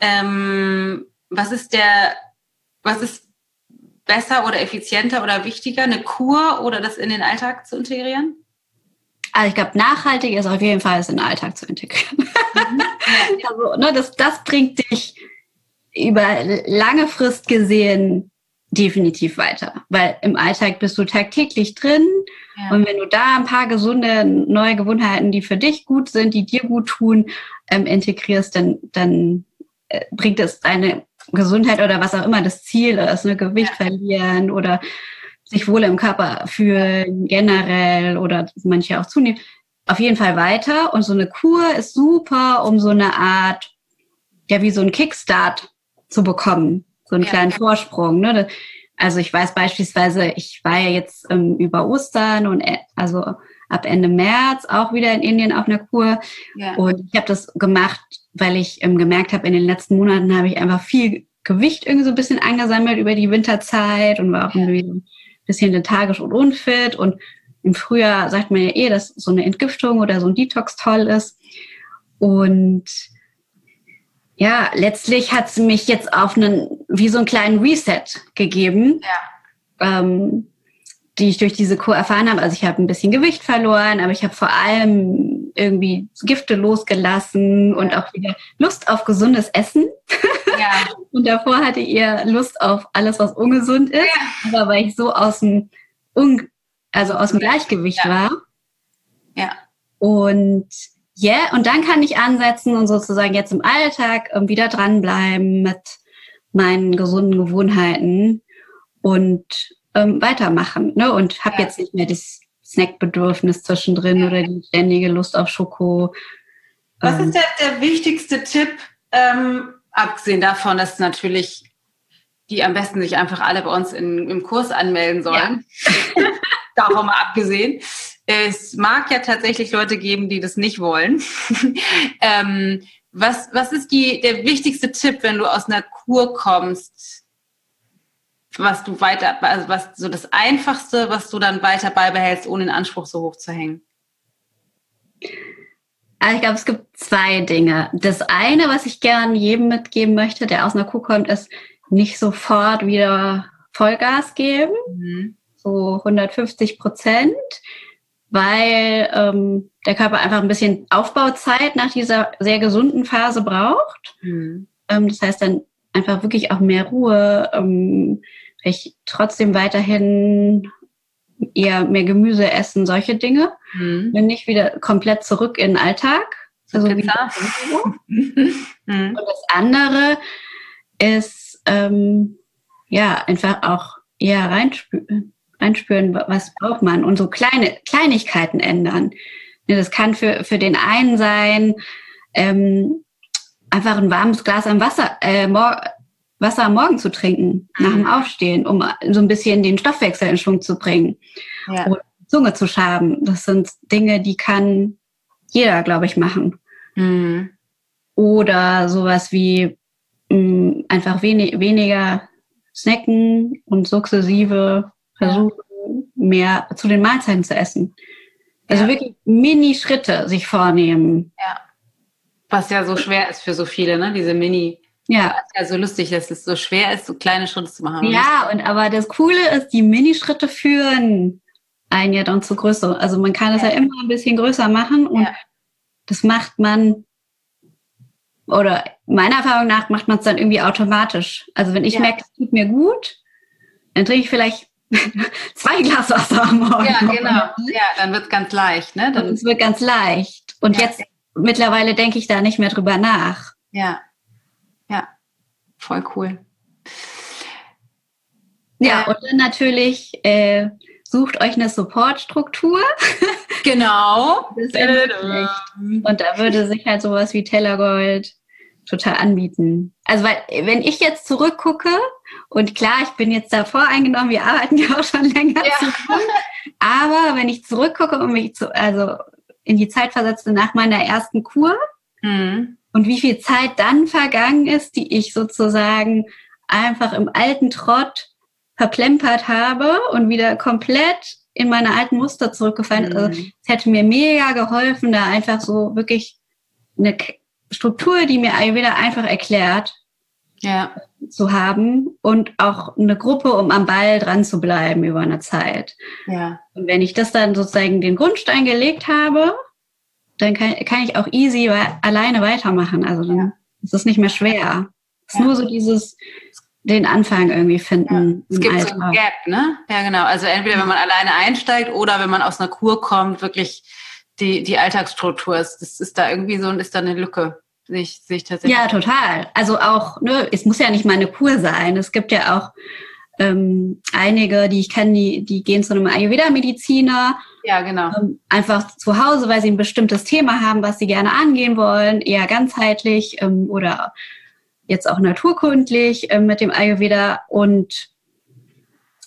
Speaker 1: ähm, was ist der, was ist besser oder effizienter oder wichtiger, eine Kur oder das in den Alltag zu integrieren?
Speaker 2: Also ich glaube, nachhaltig ist auf jeden Fall, es in den Alltag zu integrieren. Mhm. Ja. Also, ne, das, das bringt dich über lange Frist gesehen definitiv weiter. Weil im Alltag bist du tagtäglich drin. Ja. Und wenn du da ein paar gesunde neue Gewohnheiten, die für dich gut sind, die dir gut tun, ähm, integrierst, dann, dann äh, bringt es deine Gesundheit oder was auch immer das Ziel ist, ne, Gewicht ja. verlieren oder sich wohl im Körper fühlen, generell oder manche auch zunehmen, auf jeden Fall weiter. Und so eine Kur ist super, um so eine Art, ja, wie so ein Kickstart zu bekommen, so einen ja. kleinen Vorsprung. Ne? Also ich weiß beispielsweise, ich war ja jetzt ähm, über Ostern und äh, also ab Ende März auch wieder in Indien auf einer Kur. Ja. Und ich habe das gemacht, weil ich ähm, gemerkt habe, in den letzten Monaten habe ich einfach viel Gewicht irgendwie so ein bisschen angesammelt über die Winterzeit und war auch ja. irgendwie ein bisschen lethargisch und unfit. Und im Frühjahr sagt man ja eh, dass so eine Entgiftung oder so ein Detox toll ist. Und ja, letztlich hat es mich jetzt auf einen, wie so einen kleinen Reset gegeben, ja. ähm, die ich durch diese Kur erfahren habe. Also ich habe ein bisschen Gewicht verloren, aber ich habe vor allem irgendwie Gifte losgelassen ja. und auch wieder Lust auf gesundes Essen. Ja. Und davor hatte ich eher Lust auf alles, was ungesund ist, ja. aber weil ich so aus dem, Un- also aus dem Gleichgewicht ja. war.
Speaker 1: Ja.
Speaker 2: Und ja, yeah, und dann kann ich ansetzen und sozusagen jetzt im Alltag ähm, wieder dranbleiben mit meinen gesunden Gewohnheiten und ähm, weitermachen. Ne? Und habe ja. jetzt nicht mehr das Snackbedürfnis zwischendrin ja. oder die ständige Lust auf Schoko.
Speaker 1: Was ähm, ist der, der wichtigste Tipp, ähm, abgesehen davon, dass natürlich die am besten sich einfach alle bei uns in, im Kurs anmelden sollen? Ja. Davon mal abgesehen. Es mag ja tatsächlich Leute geben, die das nicht wollen. ähm, was, was ist die, der wichtigste Tipp, wenn du aus einer Kur kommst, was du weiter, also was so das Einfachste, was du dann weiter beibehältst, ohne den Anspruch so hoch zu hängen?
Speaker 2: Also ich glaube, es gibt zwei Dinge. Das eine, was ich gerne jedem mitgeben möchte, der aus einer Kur kommt, ist nicht sofort wieder Vollgas geben, mhm. so hundertfünfzig Prozent. Weil ähm, der Körper einfach ein bisschen Aufbauzeit nach dieser sehr gesunden Phase braucht. Mhm. Ähm, das heißt dann einfach wirklich auch mehr Ruhe, ähm, ich trotzdem weiterhin eher mehr Gemüse essen, solche Dinge. Mhm. Bin nicht wieder komplett zurück in den Alltag. Also wieder mhm. Und das andere ist ähm, ja einfach auch eher reinspülen. Einspüren, was braucht man und so kleine Kleinigkeiten ändern. Das kann für, für den einen sein, ähm, einfach ein warmes Glas am Wasser, äh, mor- Wasser am Morgen zu trinken, mhm. nach dem Aufstehen, um so ein bisschen den Stoffwechsel in Schwung zu bringen. Ja. Oder Zunge zu schaben. Das sind Dinge, die kann jeder, glaube ich, machen. Mhm. Oder sowas wie mh, einfach wenig, weniger snacken und sukzessive versuchen, ja. mehr zu den Mahlzeiten zu essen. Also ja. wirklich Mini-Schritte sich vornehmen.
Speaker 1: Ja. Was ja so schwer ist für so viele, ne? Diese Mini.
Speaker 2: Ja.
Speaker 1: Was ja so lustig, dass es so schwer ist, so kleine Schritte zu machen.
Speaker 2: Ja, und aber das Coole ist, die Mini-Schritte führen einen ja dann zu größer. Also man kann es ja. ja immer ein bisschen größer machen und ja. das macht man, oder meiner Erfahrung nach macht man es dann irgendwie automatisch. Also wenn ich ja. merke, es tut mir gut, dann trinke ich vielleicht zwei Glas Wasser am Morgen.
Speaker 1: Ja, genau. Ja, dann wird es ganz leicht, ne? Dann
Speaker 2: es wird ganz leicht. Und ja. jetzt mittlerweile denke ich da nicht mehr drüber nach.
Speaker 1: Ja. Ja. Voll cool.
Speaker 2: Ja, äh, und dann natürlich äh, sucht euch eine Supportstruktur.
Speaker 1: Genau.
Speaker 2: Das und da würde sich halt sowas wie Tellergold total anbieten. Also weil, wenn ich jetzt zurückgucke, und klar, ich bin jetzt da voreingenommen, wir arbeiten ja auch schon länger ja. zusammen, aber wenn ich zurückgucke und mich zu, also in die Zeit versetze nach meiner ersten Kur mhm. und wie viel Zeit dann vergangen ist, die ich sozusagen einfach im alten Trott verplempert habe und wieder komplett in meine alten Muster zurückgefallen ist. Mhm. Also es hätte mir mega geholfen, da einfach so wirklich eine Struktur, die mir Ayurveda einfach erklärt, ja. zu haben und auch eine Gruppe, um am Ball dran zu bleiben über eine Zeit.
Speaker 1: Ja.
Speaker 2: Und wenn ich das dann sozusagen den Grundstein gelegt habe, dann kann, kann ich auch easy we- alleine weitermachen. Also dann ja. ist es nicht mehr schwer. Es ist ja. nur so dieses, den Anfang irgendwie finden.
Speaker 1: Ja. Es gibt Alltag. So ein Gap, ne? Ja, genau. Also entweder wenn man alleine einsteigt oder wenn man aus einer Kur kommt, wirklich die, die Alltagsstruktur ist. Das ist da irgendwie so und ist da eine Lücke. Sehe ich, sehe ich tatsächlich.
Speaker 2: Ja, total. Also auch, ne, es muss ja nicht mal eine Kur sein. Es gibt ja auch ähm, einige, die ich kenne, die, die gehen zu einem Ayurveda-Mediziner.
Speaker 1: Ja, genau.
Speaker 2: Ähm, einfach zu Hause, weil sie ein bestimmtes Thema haben, was sie gerne angehen wollen, eher ganzheitlich ähm, oder jetzt auch naturkundlich ähm, mit dem Ayurveda. Und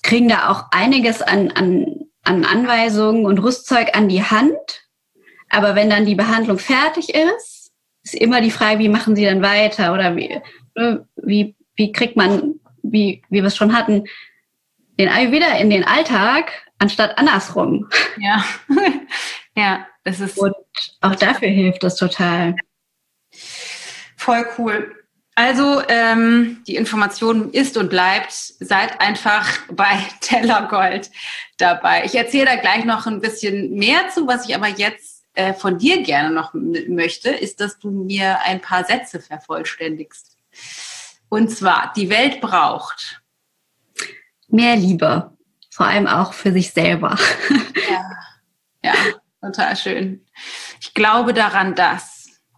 Speaker 2: kriegen da auch einiges an, an, an Anweisungen und Rüstzeug an die Hand. Aber wenn dann die Behandlung fertig ist, ist immer die Frage, wie machen sie dann weiter? Oder wie, wie, wie kriegt man, wie, wie wir es schon hatten, den Ayurveda in den Alltag, anstatt andersrum.
Speaker 1: Ja, ja, es ist.
Speaker 2: Und auch dafür hilft es total.
Speaker 1: Voll cool. Also ähm, die Information ist und bleibt, seid einfach bei Tellergold dabei. Ich erzähle da gleich noch ein bisschen mehr zu, was ich aber jetzt äh, von dir gerne noch m- möchte, ist, dass du mir ein paar Sätze vervollständigst. Und zwar, die Welt braucht
Speaker 2: mehr Liebe, vor allem auch für sich selber.
Speaker 1: Ja, ja, total schön. Ich glaube daran, dass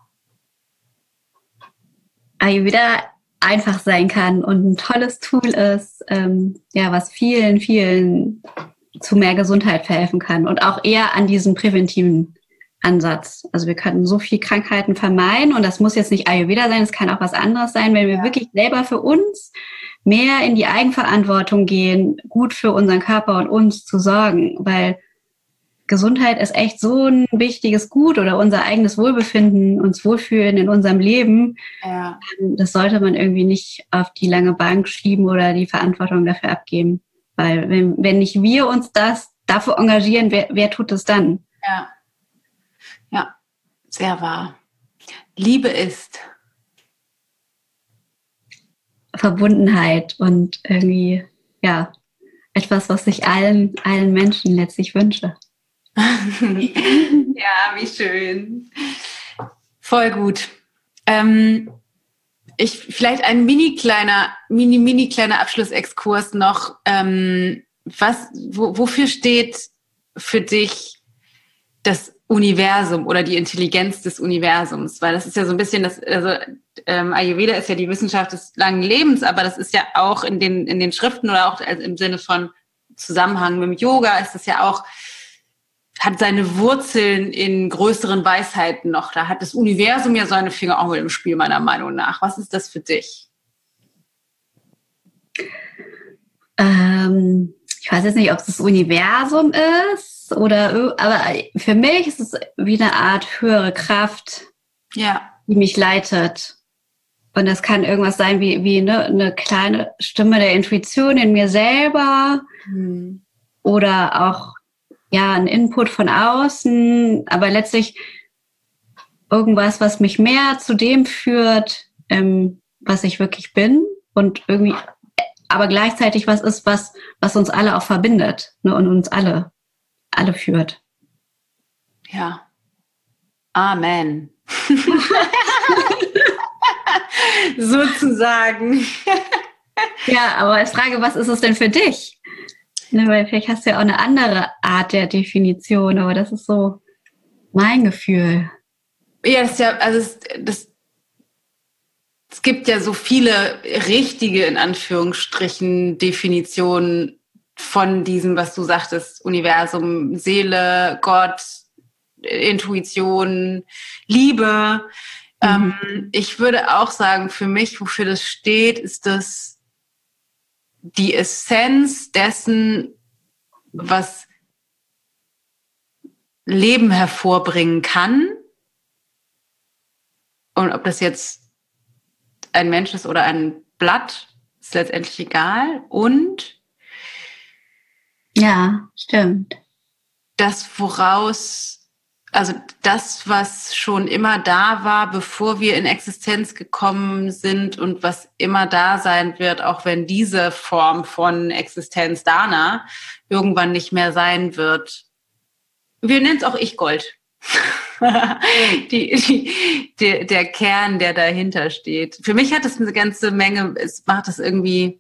Speaker 2: Ayurveda einfach sein kann und ein tolles Tool ist, ähm, ja, was vielen, vielen zu mehr Gesundheit verhelfen kann und auch eher an diesem präventiven Ansatz. Also wir können so viel Krankheiten vermeiden und das muss jetzt nicht Ayurveda sein, es kann auch was anderes sein, wenn wir ja. wirklich selber für uns mehr in die Eigenverantwortung gehen, gut für unseren Körper und uns zu sorgen, weil Gesundheit ist echt so ein wichtiges Gut oder unser eigenes Wohlbefinden, uns wohlfühlen in unserem Leben.
Speaker 1: Ja.
Speaker 2: Das sollte man irgendwie nicht auf die lange Bank schieben oder die Verantwortung dafür abgeben. Weil wenn, wenn nicht wir uns das dafür engagieren, wer, wer tut es dann?
Speaker 1: Ja. Ja, sehr wahr. Liebe ist
Speaker 2: Verbundenheit und irgendwie, ja, etwas, was ich allen, allen Menschen letztlich wünsche.
Speaker 1: Ja, wie schön. Voll gut. Ähm, ich, vielleicht ein mini kleiner, mini, mini kleiner Abschlussexkurs noch. Ähm, was, wo, wofür steht für dich das Universum oder die Intelligenz des Universums? Weil das ist ja so ein bisschen das, also ähm, Ayurveda ist ja die Wissenschaft des langen Lebens, aber das ist ja auch in den, in den Schriften oder auch im Sinne von Zusammenhang mit dem Yoga ist das ja auch, hat seine Wurzeln in größeren Weisheiten noch. Da hat das Universum ja seine Finger auch mit im Spiel, meiner Meinung nach. Was ist das für dich?
Speaker 2: Ähm, ich weiß jetzt nicht, ob es das Universum ist oder, aber für mich ist es wie eine Art höhere Kraft,
Speaker 1: ja,
Speaker 2: die mich leitet. Und das kann irgendwas sein wie, wie eine, eine kleine Stimme der Intuition in mir selber hm. oder auch ja, ein Input von außen, aber letztlich irgendwas, was mich mehr zu dem führt, ähm, was ich wirklich bin und irgendwie, aber gleichzeitig was ist, was, was uns alle auch verbindet, ne, und uns alle, alle führt.
Speaker 1: Ja. Amen. Sozusagen.
Speaker 2: Ja, aber als Frage, was ist es denn für dich? Ne, weil vielleicht hast du ja auch eine andere Art der Definition, aber das ist so mein Gefühl.
Speaker 1: Ja, das ist ja, also es, das, es gibt ja so viele richtige, in Anführungsstrichen, Definitionen von diesem, was du sagtest, Universum, Seele, Gott, Intuition, Liebe. Mhm. Ähm, ich würde auch sagen, für mich, wofür das steht, ist das die Essenz dessen, was Leben hervorbringen kann. Und ob das jetzt ein Mensch ist oder ein Blatt, ist letztendlich egal. Und
Speaker 2: ja, stimmt.
Speaker 1: Das, woraus, also das, was schon immer da war, bevor wir in Existenz gekommen sind und was immer da sein wird, auch wenn diese Form von Existenz Dana irgendwann nicht mehr sein wird. Wir nennen es auch Ich-Gold. die, die, der, der Kern, der dahinter steht. Für mich hat es eine ganze Menge, es macht es irgendwie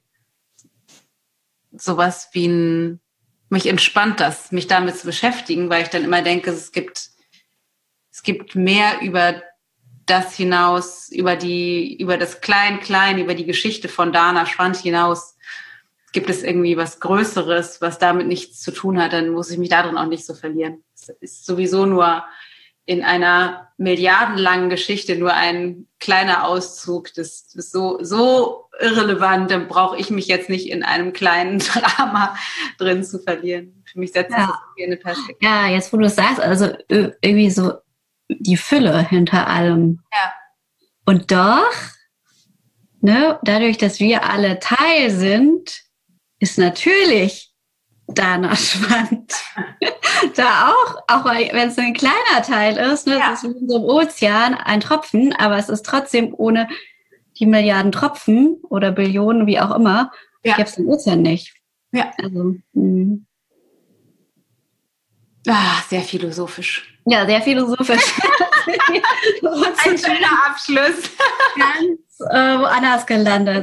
Speaker 1: sowas wie ein, mich entspannt das, mich damit zu beschäftigen, weil ich dann immer denke, es gibt Es gibt mehr über das hinaus, über die, über das Klein-Klein, über die Geschichte von Dana Schwand hinaus. Gibt es irgendwie was Größeres, was damit nichts zu tun hat, dann muss ich mich darin auch nicht so verlieren. Es ist sowieso nur in einer milliardenlangen Geschichte nur ein kleiner Auszug. Das ist so, so irrelevant, dann brauche ich mich jetzt nicht in einem kleinen Drama drin zu verlieren. Für mich setzt
Speaker 2: ja.
Speaker 1: das hier eine Perspektive.
Speaker 2: Ja, jetzt wo du es sagst, also irgendwie so die Fülle hinter allem.
Speaker 1: Ja.
Speaker 2: Und doch, ne, dadurch, dass wir alle Teil sind, ist natürlich da noch spannend. Da auch, auch wenn es ein kleiner Teil ist, ne, ja. Es ist wie in so einem Ozean ein Tropfen, aber es ist trotzdem ohne die Milliarden Tropfen oder Billionen, wie auch immer, ja. Gäbe es den Ozean nicht.
Speaker 1: Ja.
Speaker 2: Also, mh.
Speaker 1: Ah, sehr philosophisch.
Speaker 2: Ja, sehr philosophisch.
Speaker 1: Ein schöner Abschluss.
Speaker 2: Ganz äh, woanders gelandet.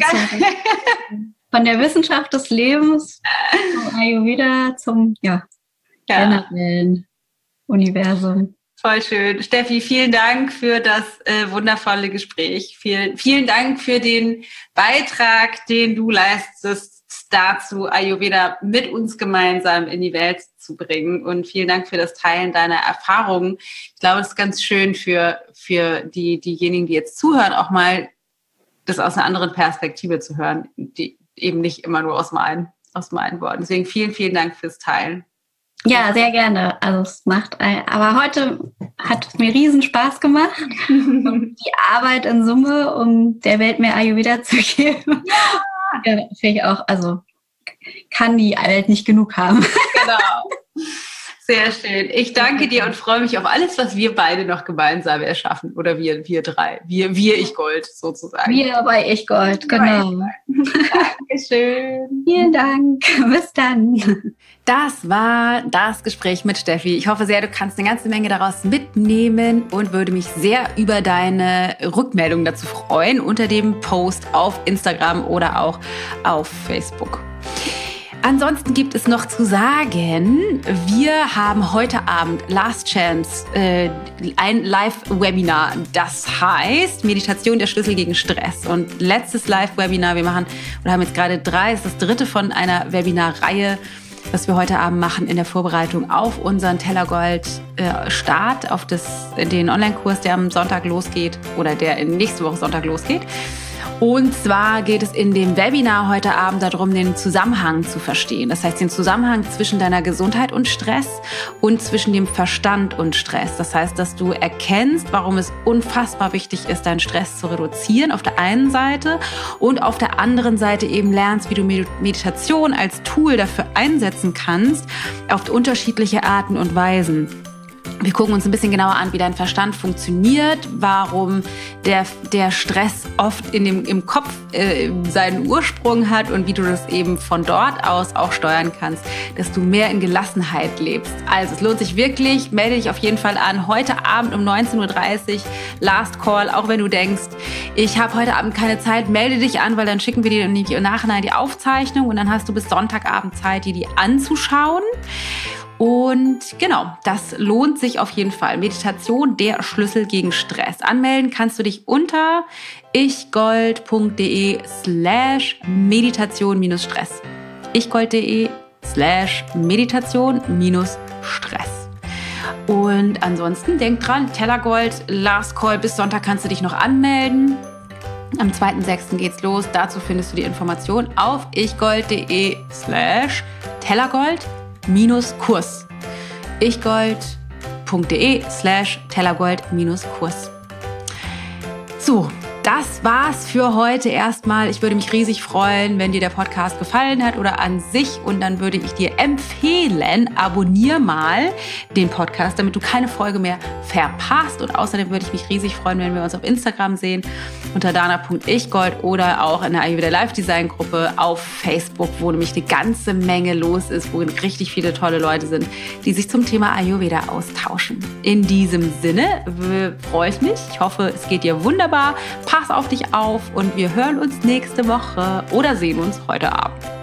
Speaker 2: Von der Wissenschaft des Lebens zum Ayurveda zum ja, ja. generellen Universum.
Speaker 1: Voll schön. Steffi, vielen Dank für das äh, wundervolle Gespräch. Vielen, vielen Dank für den Beitrag, den du leistest, dazu Ayurveda mit uns gemeinsam in die Welt zu bringen. Und vielen Dank für das Teilen deiner Erfahrungen. Ich glaube, es ist ganz schön für, für die, diejenigen, die jetzt zuhören, auch mal das aus einer anderen Perspektive zu hören, die eben nicht immer nur aus meinen, aus meinen Worten. Deswegen vielen, vielen Dank fürs Teilen.
Speaker 2: Ja, sehr gerne. Also es macht, ein, aber heute hat es mir riesen Spaß gemacht. Die Arbeit in Summe, um der Welt mehr Ayurveda zu geben. Ja. Ja, finde ich auch, also kann die Welt nicht genug haben.
Speaker 1: Genau. Sehr schön. Ich danke dir und freue mich auf alles, was wir beide noch gemeinsam erschaffen. Oder wir, wir drei. Wir, wir Ich Gold sozusagen.
Speaker 2: Wir bei Ich Gold, genau.
Speaker 1: Dankeschön.
Speaker 2: Vielen Dank. Bis dann.
Speaker 1: Das war das Gespräch mit Steffi. Ich hoffe sehr, du kannst eine ganze Menge daraus mitnehmen und würde mich sehr über deine Rückmeldung dazu freuen unter dem Post auf Instagram oder auch auf Facebook. Ansonsten gibt es noch zu sagen, wir haben heute Abend Last Chance, äh, ein Live-Webinar. Das heißt Meditation der Schlüssel gegen Stress. Und letztes Live-Webinar, wir machen oder haben jetzt gerade drei, ist das dritte von einer Webinarreihe, was wir heute Abend machen in der Vorbereitung auf unseren Tellergold-Start, auf das, den Online-Kurs, der am Sonntag losgeht oder der in nächste Woche Sonntag losgeht. Und zwar geht es in dem Webinar heute Abend darum, den Zusammenhang zu verstehen. Das heißt, den Zusammenhang zwischen deiner Gesundheit und Stress und zwischen dem Verstand und Stress. Das heißt, dass du erkennst, warum es unfassbar wichtig ist, deinen Stress zu reduzieren auf der einen Seite und auf der anderen Seite eben lernst, wie du Meditation als Tool dafür einsetzen kannst, auf unterschiedliche Arten und Weisen. Wir gucken uns ein bisschen genauer an, wie dein Verstand funktioniert, warum der, der Stress oft in dem, im Kopf äh, seinen Ursprung hat und wie du das eben von dort aus auch steuern kannst, dass du mehr in Gelassenheit lebst. Also es lohnt sich wirklich, melde dich auf jeden Fall an. Heute Abend um neunzehn Uhr dreißig, Last Call, auch wenn du denkst, ich habe heute Abend keine Zeit, melde dich an, weil dann schicken wir dir im Nachhinein die Aufzeichnung und dann hast du bis Sonntagabend Zeit, dir die anzuschauen. Und genau, das lohnt sich auf jeden Fall. Meditation, der Schlüssel gegen Stress. Anmelden kannst du dich unter ichgold.de slash Meditation minus Stress. ichgold.de slash Meditation minus Stress. Und ansonsten denk dran, Tellergold, Last Call, bis Sonntag kannst du dich noch anmelden. Am zweiten sechsten geht's los. Dazu findest du die Information auf ichgold.de slash Tellergold minus Kurs. ichgold.de slash Tellergold minus Kurs. So, das war's für heute erstmal. Ich würde mich riesig freuen, wenn dir der Podcast gefallen hat oder an sich. Und dann würde ich dir empfehlen, abonnier mal den Podcast, damit du keine Folge mehr verpasst. Und außerdem würde ich mich riesig freuen, wenn wir uns auf Instagram sehen, unter dana punkt ichgold oder auch in der Ayurveda Live Design Gruppe auf Facebook, wo nämlich eine ganze Menge los ist, wo richtig viele tolle Leute sind, die sich zum Thema Ayurveda austauschen. In diesem Sinne freue ich mich. Ich hoffe, es geht dir wunderbar. Pass auf dich auf und wir hören uns nächste Woche oder sehen uns heute Abend.